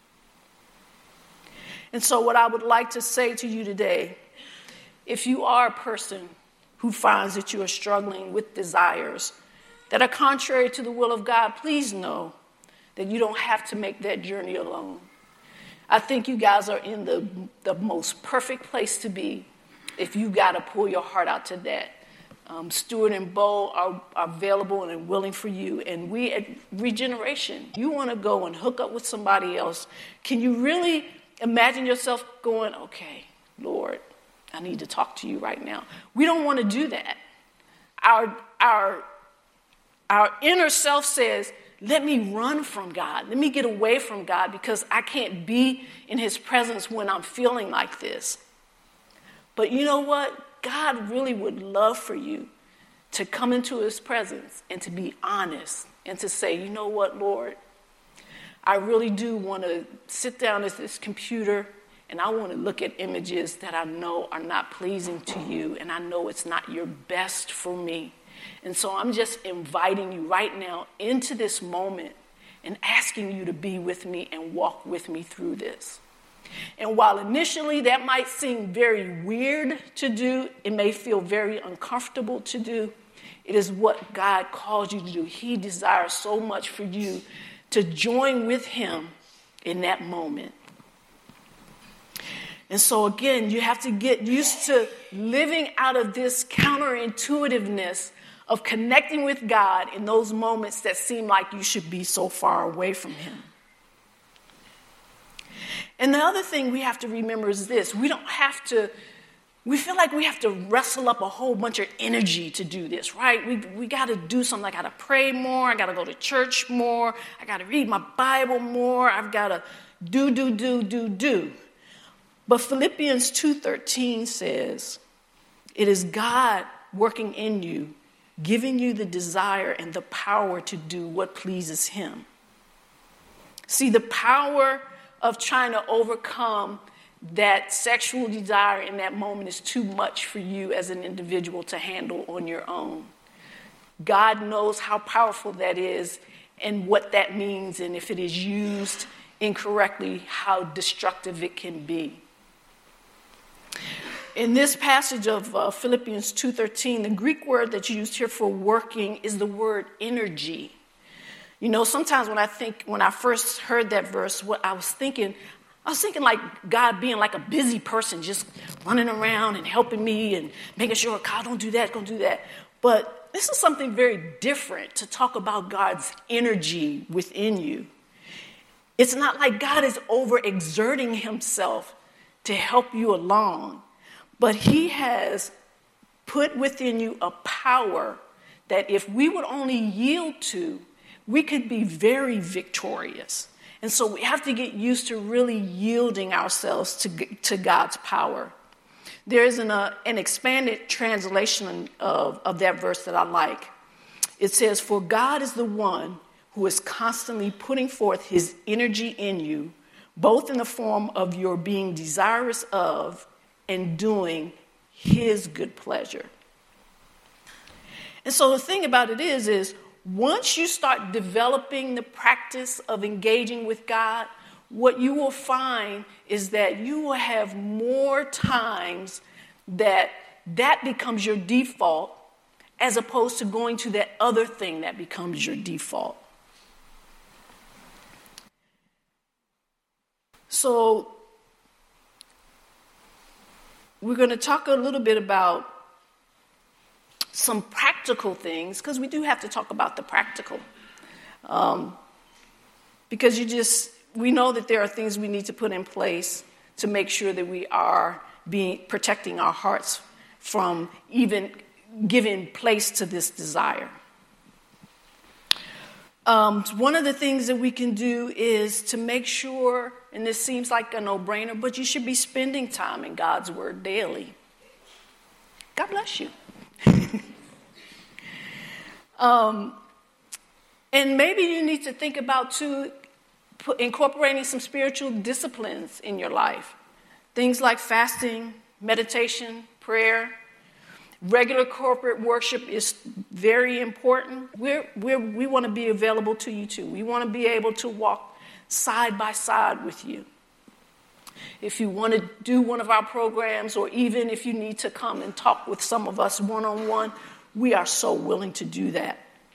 And so what I would like to say to you today, if you are a person who finds that you are struggling with desires that are contrary to the will of God, please know that you don't have to make that journey alone. I think you guys are in the, the most perfect place to be if you got to pull your heart out to that. Um, Stuart and Bo are, are available and willing for you. And we at Regeneration, you want to go and hook up with somebody else. Can you really imagine yourself going, okay, Lord, I need to talk to you right now? We don't want to do that. Our, our, our inner self says, let me run from God. Let me get away from God because I can't be in his presence when I'm feeling like this. But you know what? God really would love for you to come into his presence and to be honest and to say, you know what, Lord? I really do want to sit down at this computer and I want to look at images that I know are not pleasing to you, and I know it's not your best for me. And so I'm just inviting you right now into this moment and asking you to be with me and walk with me through this. And while initially that might seem very weird to do, it may feel very uncomfortable to do, it is what God calls you to do. He desires so much for you to join with him in that moment. And so again, you have to get used to living out of this counterintuitiveness of connecting with God in those moments that seem like you should be so far away from him. And the other thing we have to remember is this: we don't have to we feel like we have to wrestle up a whole bunch of energy to do this, right? We we got to do something. I got to pray more. I got to go to church more. I got to read my Bible more. I've got to do, do, do, do, do. But Philippians two thirteen says, it is God working in you, giving you the desire and the power to do what pleases him. See, the power of trying to overcome that sexual desire in that moment is too much for you as an individual to handle on your own. God knows how powerful that is and what that means, and if it is used incorrectly, how destructive it can be. In this passage of uh, Philippians two thirteen, the Greek word that's used here for working is the word energy. You know, sometimes when I think, when I first heard that verse, what I was thinking, I was thinking like God being like a busy person, just running around and helping me and making sure, God, don't do that, don't do that. But this is something very different to talk about God's energy within you. It's not like God is overexerting himself to help you along, but he has put within you a power that if we would only yield to, we could be very victorious. And so we have to get used to really yielding ourselves to, to God's power. There is an, uh, an expanded translation of, of that verse that I like. It says, for God is the one who is constantly putting forth his energy in you, both in the form of your being desirous of and doing his good pleasure. And so the thing about it is, is once you start developing the practice of engaging with God, what you will find is that you will have more times that that becomes your default as opposed to going to that other thing that becomes your default. So we're going to talk a little bit about some practical things, because we do have to talk about the practical. Um, because you just, we know that there are things we need to put in place to make sure that we are being protecting our hearts from even giving place to this desire. Um, one of the things that we can do is to make sure, and this seems like a no-brainer, but you should be spending time in God's Word daily. God bless you. um, and maybe you need to think about, too, put, incorporating some spiritual disciplines in your life. Things like fasting, meditation, prayer. Regular corporate worship is very important. We're, we're, we want to be available to you, too. We want to be able to walk side by side with you. If you want to do one of our programs, or even if you need to come and talk with some of us one-on-one, we are so willing to do that.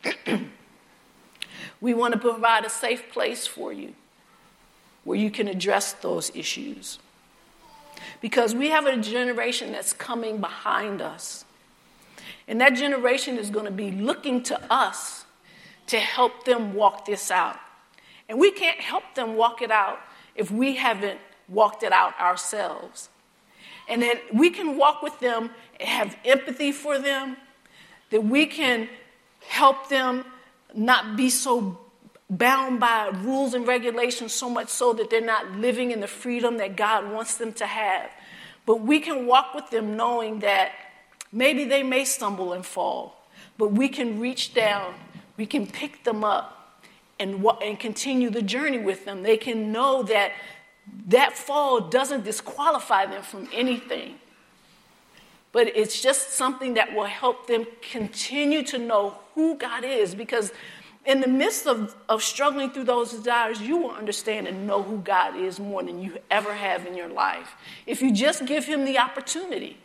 We want to provide a safe place for you where you can address those issues. Because we have a generation that's coming behind us. And that generation is going to be looking to us to help them walk this out. And we can't help them walk it out if we haven't walked it out ourselves. And that we can walk with them and have empathy for them, that we can help them not be so bound by rules and regulations so much so that they're not living in the freedom that God wants them to have. But we can walk with them knowing that maybe they may stumble and fall, but we can reach down, we can pick them up and, and continue the journey with them. They can know that that fall doesn't disqualify them from anything, but it's just something that will help them continue to know who God is, because in the midst of, of struggling through those desires, you will understand and know who God is more than you ever have in your life, if you just give him the opportunity.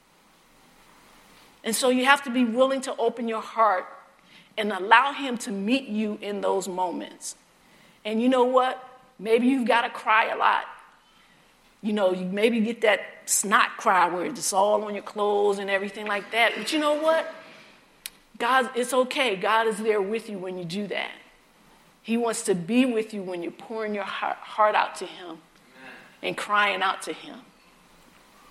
And so you have to be willing to open your heart and allow him to meet you in those moments. And you know what? Maybe you've got to cry a lot. You know, you maybe get that snot cry where it's all on your clothes and everything like that. But you know what? God, it's okay. God is there with you when you do that. He wants to be with you when you're pouring your heart, heart out to him and crying out to him.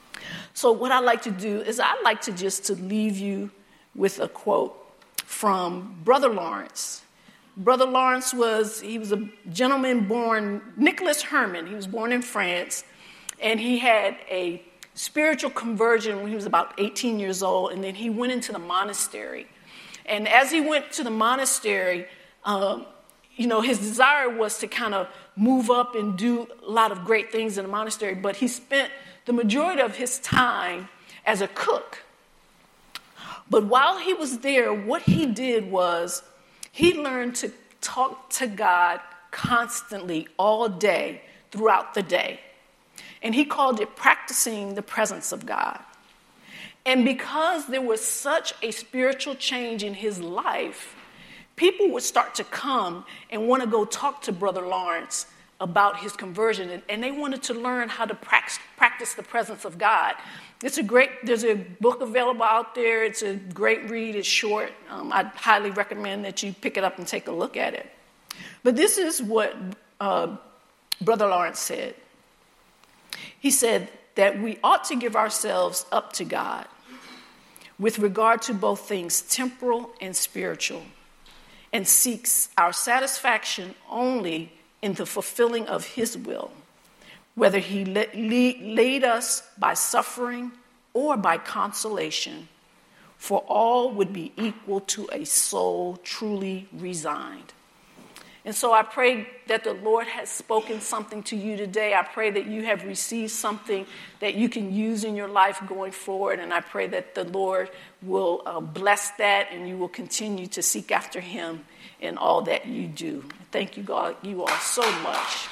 So what I like to do is I like to just to leave you with a quote from Brother Lawrence. Brother Lawrence was, he was a gentleman born, Nicholas Herman. He was born in France, and he had a spiritual conversion when he was about eighteen years old, and then he went into the monastery. And as he went to the monastery, um, you know, his desire was to kind of move up and do a lot of great things in the monastery, but he spent the majority of his time as a cook. But while he was there, what he did was he learned to talk to God constantly all day, throughout the day. And he called it practicing the presence of God. And because there was such a spiritual change in his life, people would start to come and want to go talk to Brother Lawrence about his conversion, and they wanted to learn how to practice the presence of God. It's a great, there's a book available out there. It's a great read. It's short. Um, I highly recommend that you pick it up and take a look at it. But this is what uh, Brother Lawrence said. He said that we ought to give ourselves up to God with regard to both things temporal and spiritual, and seeks our satisfaction only in the fulfilling of his will, whether he le- le- lead us by suffering or by consolation, for all would be equal to a soul truly resigned. And so I pray that the Lord has spoken something to you today. I pray that you have received something that you can use in your life going forward. And I pray that the Lord will uh, bless that and you will continue to seek after him in all that you do. Thank you, God, you all so much.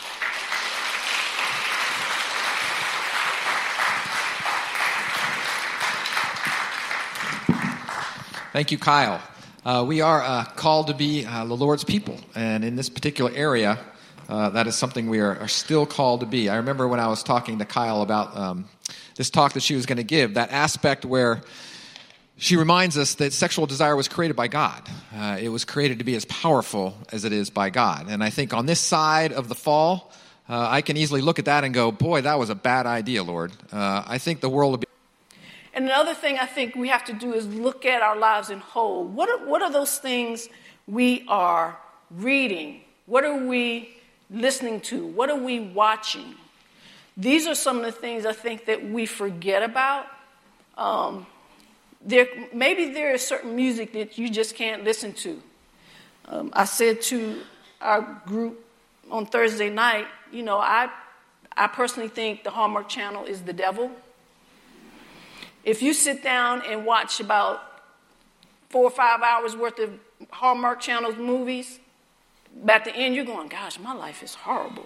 Thank you, Kyle. Uh, we are uh, called to be uh, the Lord's people, and in this particular area, uh, that is something we are, are still called to be. I remember when I was talking to Kyle about um, this talk that she was going to give, that aspect where she reminds us that sexual desire was created by God. Uh, it was created to be as powerful as it is by God. And I think on this side of the fall, uh, I can easily look at that and go, boy, that was a bad idea, Lord. Uh, I think the world would be... And another thing I think we have to do is look at our lives in whole. What are, what are those things we are reading? What are we listening to? What are we watching? These are some of the things I think that we forget about. Um, there, maybe there is certain music that you just can't listen to. Um, I said to our group on Thursday night, you know, I, I personally think the Hallmark Channel is the devil. If you sit down and watch about four or five hours worth of Hallmark Channel's movies, at the end you're going, gosh, my life is horrible.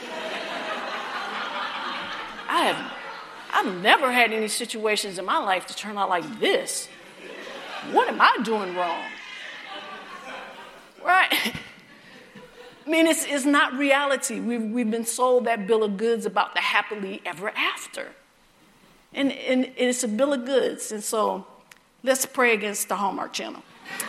I have, I've never had any situations in my life to turn out like this. What am I doing wrong? Right? I mean, it's, it's not reality. We've, we've been sold that bill of goods about the happily ever after. And, and it's a bill of goods. And so let's pray against the Hallmark Channel.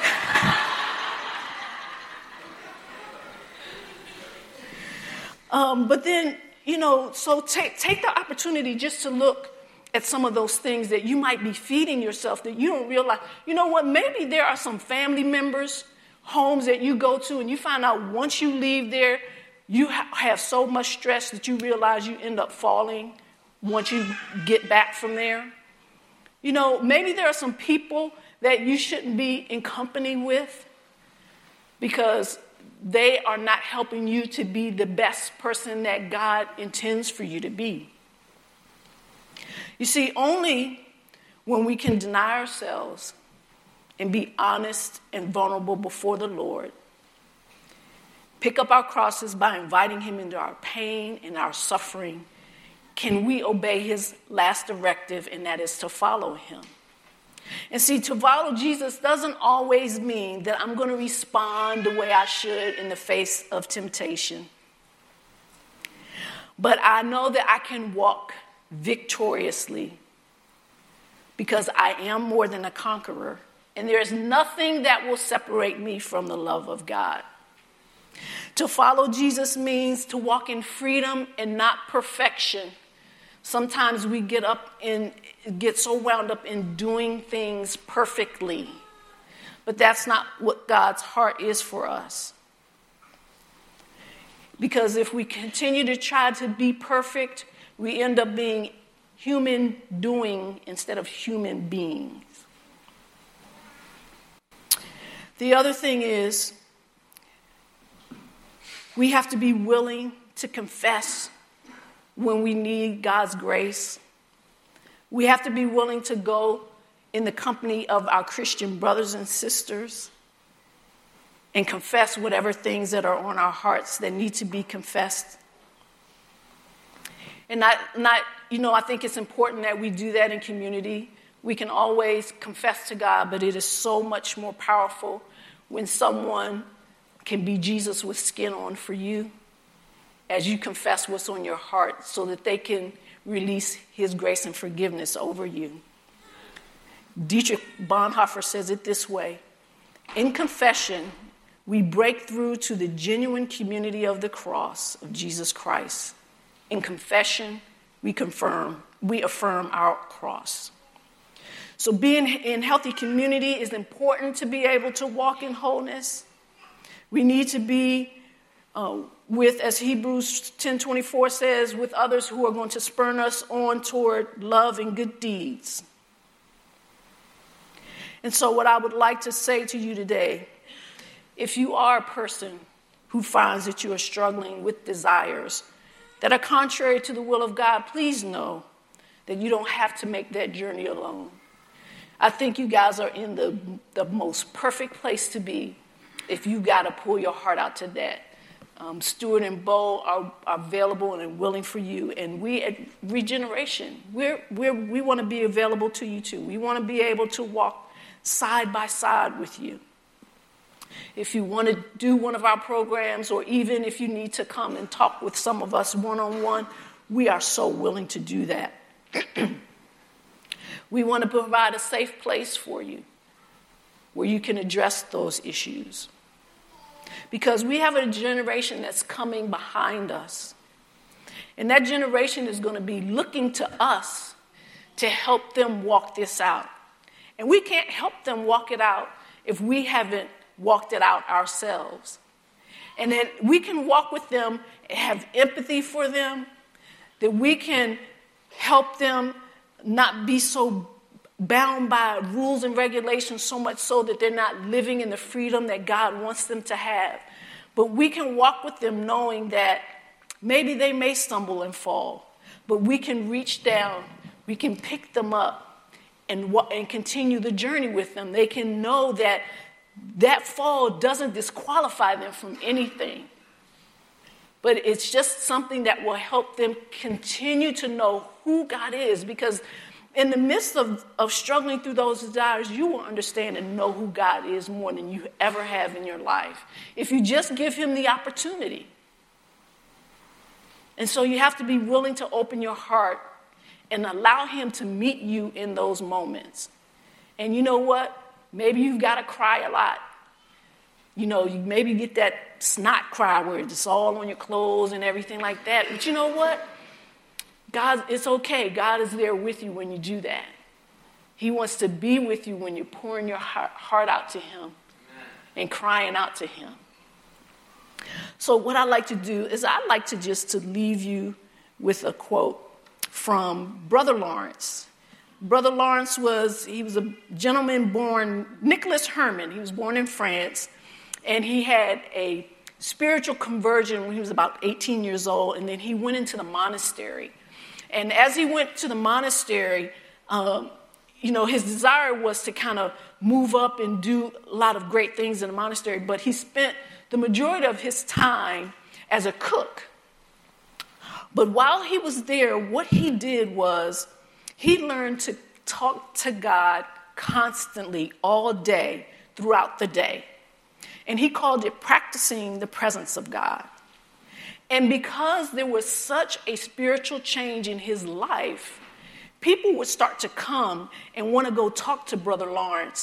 um, but then, you know, so take, take the opportunity just to look at some of those things that you might be feeding yourself that you don't realize. You know what? Maybe there are some family members, homes that you go to, and you find out once you leave there, you ha- have so much stress that you realize you end up falling once you get back from there. You know, maybe there are some people that you shouldn't be in company with because they are not helping you to be the best person that God intends for you to be. You see, only when we can deny ourselves and be honest and vulnerable before the Lord, pick up our crosses by inviting him into our pain and our suffering, can we obey his last directive, and that is to follow him. And see, to follow Jesus doesn't always mean that I'm going to respond the way I should in the face of temptation. But I know that I can walk victoriously because I am more than a conqueror, and there is nothing that will separate me from the love of God. To follow Jesus means to walk in freedom and not perfection, Sometimes we get up and get so wound up in doing things perfectly. But that's not what God's heart is for us. Because if we continue to try to be perfect, we end up being human doing instead of human beings. The other thing is, we have to be willing to confess when we need God's grace. We have to be willing to go in the company of our Christian brothers and sisters and confess whatever things that are on our hearts that need to be confessed. And not, not, you know, I think it's important that we do that in community. We can always confess to God, but it is so much more powerful when someone can be Jesus with skin on for you as you confess what's on your heart so that they can release his grace and forgiveness over you. Dietrich Bonhoeffer says it this way: in confession, we break through to the genuine community of the cross of Jesus Christ. In confession, we confirm, we affirm our cross. So being in healthy community is important to be able to walk in wholeness. We need to be uh, with, as Hebrews ten twenty-four says, with others who are going to spur us on toward love and good deeds. And so what I would like to say to you today, if you are a person who finds that you are struggling with desires that are contrary to the will of God, please know that you don't have to make that journey alone. I think you guys are in the, the most perfect place to be if you got to pull your heart out to that. Um, Stuart and Bo are, are available and willing for you. And we at Regeneration, we're, we're, we want to be available to you too. We want to be able to walk side by side with you. If you want to do one of our programs, or even if you need to come and talk with some of us one-on-one, we are so willing to do that. We want to provide a safe place for you where you can address those issues. Because we have a generation that's coming behind us. And that generation is going to be looking to us to help them walk this out. And we can't help them walk it out if we haven't walked it out ourselves. And then we can walk with them and have empathy for them, that we can help them not be so bound by rules and regulations so much so that they're not living in the freedom that God wants them to have. But we can walk with them knowing that maybe they may stumble and fall, but we can reach down, we can pick them up and, and continue the journey with them. They can know that that fall doesn't disqualify them from anything, but it's just something that will help them continue to know who God is. Because in the midst of, of struggling through those desires, you will understand and know who God is more than you ever have in your life, if you just give him the opportunity. And so you have to be willing to open your heart and allow him to meet you in those moments. And you know what? Maybe you've got to cry a lot. You know, you maybe get that snot cry where it's all on your clothes and everything like that. But you know what? God, it's okay. God is there with you when you do that. He wants to be with you when you're pouring your heart, heart out to him and crying out to him. So what I like to do is I like to just to leave you with a quote from Brother Lawrence. Brother Lawrence was, he was a gentleman born, Nicholas Herman. He was born in France, and he had a spiritual conversion when he was about eighteen years old, and then he went into the monastery. And as he went to the monastery, um, you know, his desire was to kind of move up and do a lot of great things in the monastery, but he spent the majority of his time as a cook. But while he was there, what he did was he learned to talk to God constantly all day, throughout the day. And he called it practicing the presence of God. And because there was such a spiritual change in his life, people would start to come and want to go talk to Brother Lawrence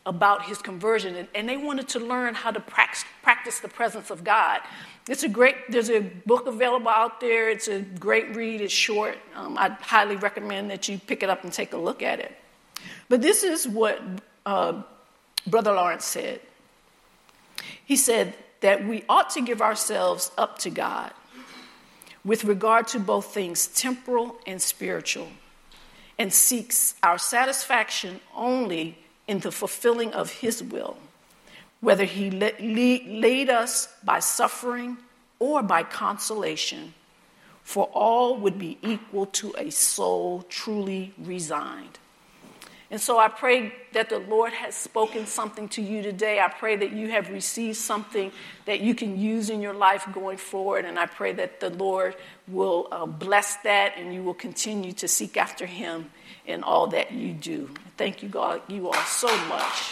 about his conversion, and, and they wanted to learn how to practice, practice the presence of God. It's a great, there's a book available out there. It's a great read. It's short. Um, I highly recommend that you pick it up and take a look at it. But this is what uh, Brother Lawrence said. He said that we ought to give ourselves up to God with regard to both things temporal and spiritual, and seeks our satisfaction only in the fulfilling of his will, whether he le- le- laid us by suffering or by consolation, for all would be equal to a soul truly resigned. And so I pray that the Lord has spoken something to you today. I pray that you have received something that you can use in your life going forward. And I pray that the Lord will uh, bless that and you will continue to seek after him in all that you do. Thank you, God, you all so much.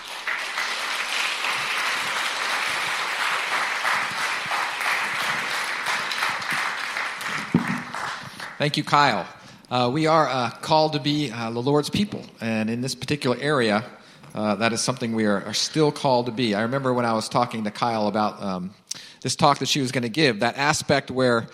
Thank you, Kyle. Uh, we are uh, called to be uh, the Lord's people, and in this particular area, uh, that is something we are, are still called to be. I remember when I was talking to Kyle about um, this talk that she was going to give, that aspect where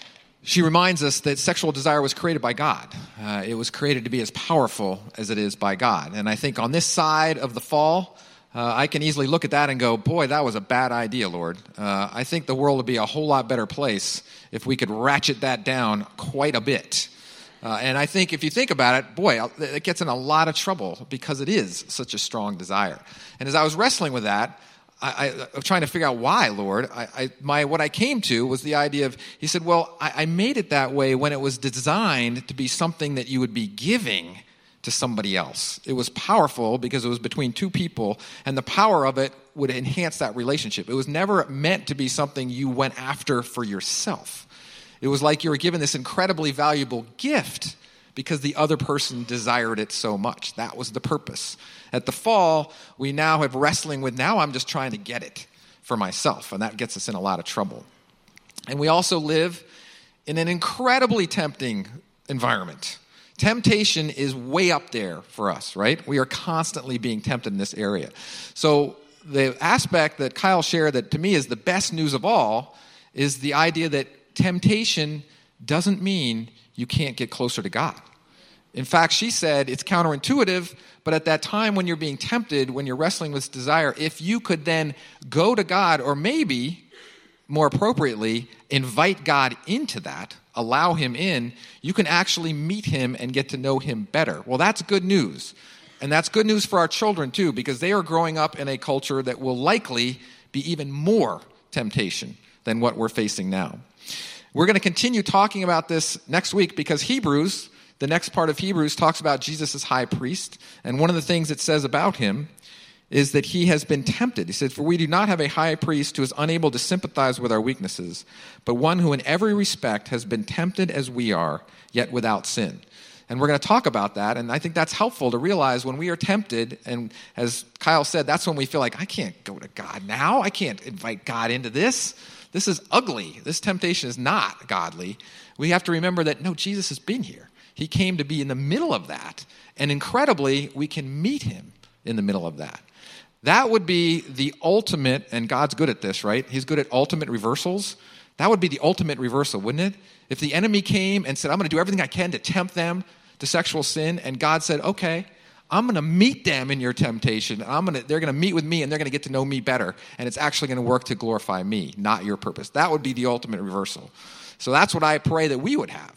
she reminds us that sexual desire was created by God. Uh, it was created to be as powerful as it is by God. And I think on this side of the fall, uh, I can easily look at that and go, boy, that was a bad idea, Lord. Uh, I think the world would be a whole lot better place if we could ratchet that down quite a bit. Uh, and I think if you think about it, boy, it gets in a lot of trouble because it is such a strong desire. And as I was wrestling with that, I, I, I was trying to figure out why, Lord. I, I, my what I came to was the idea of, he said, well, I, I made it that way when it was designed to be something that you would be giving to somebody else. It was powerful because it was between two people, and the power of it would enhance that relationship. It was never meant to be something you went after for yourself. It was like you were given this incredibly valuable gift because the other person desired it so much. That was the purpose. At the fall, we now have wrestling with, now I'm just trying to get it for myself, and that gets us in a lot of trouble. And we also live in an incredibly tempting environment. Temptation is way up there for us, right? We are constantly being tempted in this area. So the aspect that Kyle shared that to me is the best news of all is the idea that temptation doesn't mean you can't get closer to God. In fact, she said it's counterintuitive, but at that time when you're being tempted, when you're wrestling with desire, if you could then go to God, or maybe, more appropriately, invite God into that, allow him in, you can actually meet him and get to know him better. Well, that's good news. And that's good news for our children, too, because they are growing up in a culture that will likely be even more temptation than what we're facing now. We're going to continue talking about this next week because Hebrews, the next part of Hebrews, talks about Jesus as high priest. And one of the things it says about him is that he has been tempted. He says, for we do not have a high priest who is unable to sympathize with our weaknesses, but one who in every respect has been tempted as we are, yet without sin. And we're going to talk about that, and I think that's helpful to realize when we are tempted, and as Kyle said, that's when we feel like, I can't go to God now. I can't invite God into this. This is ugly. This temptation is not godly. We have to remember that, no, Jesus has been here. He came to be in the middle of that. And incredibly, we can meet him in the middle of that. That would be the ultimate, and God's good at this, right? He's good at ultimate reversals. That would be the ultimate reversal, wouldn't it? If the enemy came and said, I'm going to do everything I can to tempt them to sexual sin, and God said, okay, I'm going to meet them in your temptation. I'm going to, they're going to meet with me, and they're going to get to know me better, and it's actually going to work to glorify me, not your purpose. That would be the ultimate reversal. So that's what I pray that we would have.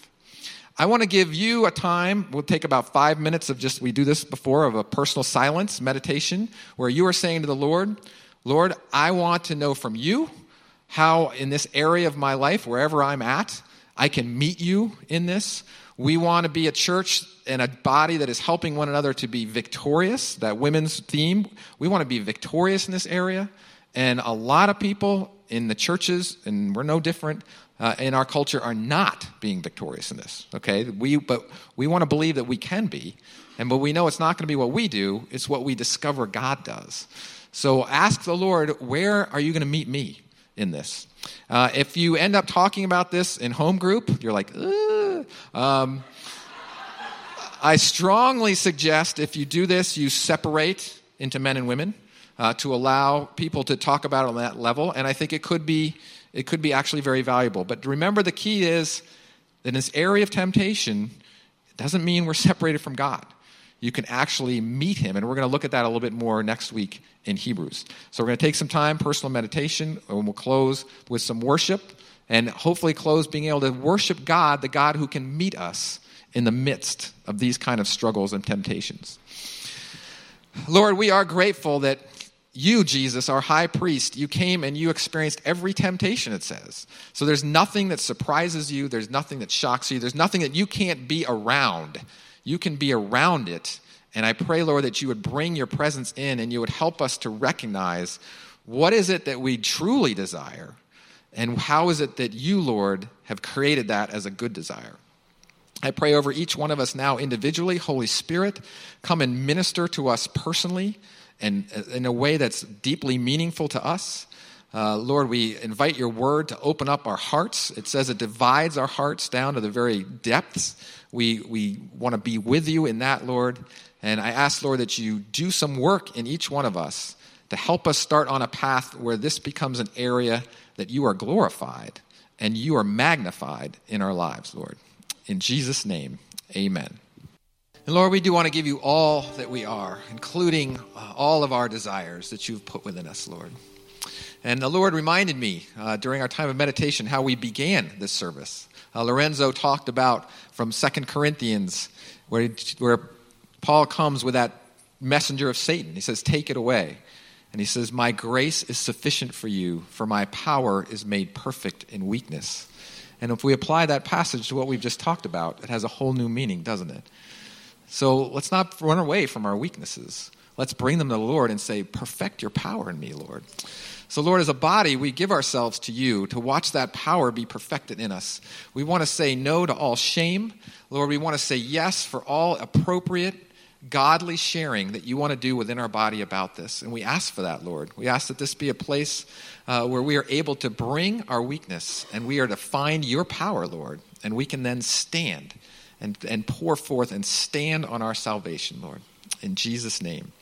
I want to give you a time, we'll take about five minutes of just, we do this before, of a personal silence meditation, where you are saying to the Lord, Lord, I want to know from you how in this area of my life, wherever I'm at, I can meet you in this. We want to be a church and a body that is helping one another to be victorious. That women's theme, we want to be victorious in this area. And a lot of people in the churches, and we're no different, uh, in our culture are not being victorious in this. Okay, we but we want to believe that we can be, and but we know it's not going to be what we do. It's what we discover God does. So ask the Lord, where are you going to meet me in this? Uh, if you end up talking about this in home group, you're like, ugh. Um, I strongly suggest if you do this, you separate into men and women, uh, to allow people to talk about it on that level. And I think it could be it could be actually very valuable. But remember, the key is that in this area of temptation, it doesn't mean we're separated from God. You can actually meet him. And we're going to look at that a little bit more next week in Hebrews. So we're going to take some time, personal meditation, and we'll close with some worship, and hopefully close being able to worship God, the God who can meet us in the midst of these kind of struggles and temptations. Lord, we are grateful that you, Jesus, our high priest, you came and you experienced every temptation, it says. So there's nothing that surprises you. There's nothing that shocks you. There's nothing that you can't be around. You can be around it. And I pray, Lord, that you would bring your presence in and you would help us to recognize what is it that we truly desire, and how is it that you, Lord, have created that as a good desire. I pray over each one of us now individually. Holy Spirit, come and minister to us personally and in a way that's deeply meaningful to us. Uh, Lord, we invite your word to open up our hearts. It says it divides our hearts down to the very depths. We, we want to be with you in that, Lord. And I ask, Lord, that you do some work in each one of us to help us start on a path where this becomes an area that you are glorified and you are magnified in our lives, Lord. In Jesus' name, amen. And Lord, we do want to give you all that we are, including uh, all of our desires that you've put within us, Lord. And the Lord reminded me uh, during our time of meditation how we began this service. Uh, Lorenzo talked about from Second Corinthians where, where Paul comes with that messenger of Satan. He says, take it away. And he says, my grace is sufficient for you, for my power is made perfect in weakness. And if we apply that passage to what we've just talked about, it has a whole new meaning, doesn't it? So let's not run away from our weaknesses. Let's bring them to the Lord and say, perfect your power in me, Lord. So, Lord, as a body, we give ourselves to you to watch that power be perfected in us. We want to say no to all shame. Lord, we want to say yes for all appropriate, godly sharing that you want to do within our body about this. And we ask for that, Lord. We ask that this be a place uh, where we are able to bring our weakness and we are to find your power, Lord. And we can then stand and, and pour forth and stand on our salvation, Lord. In Jesus' name.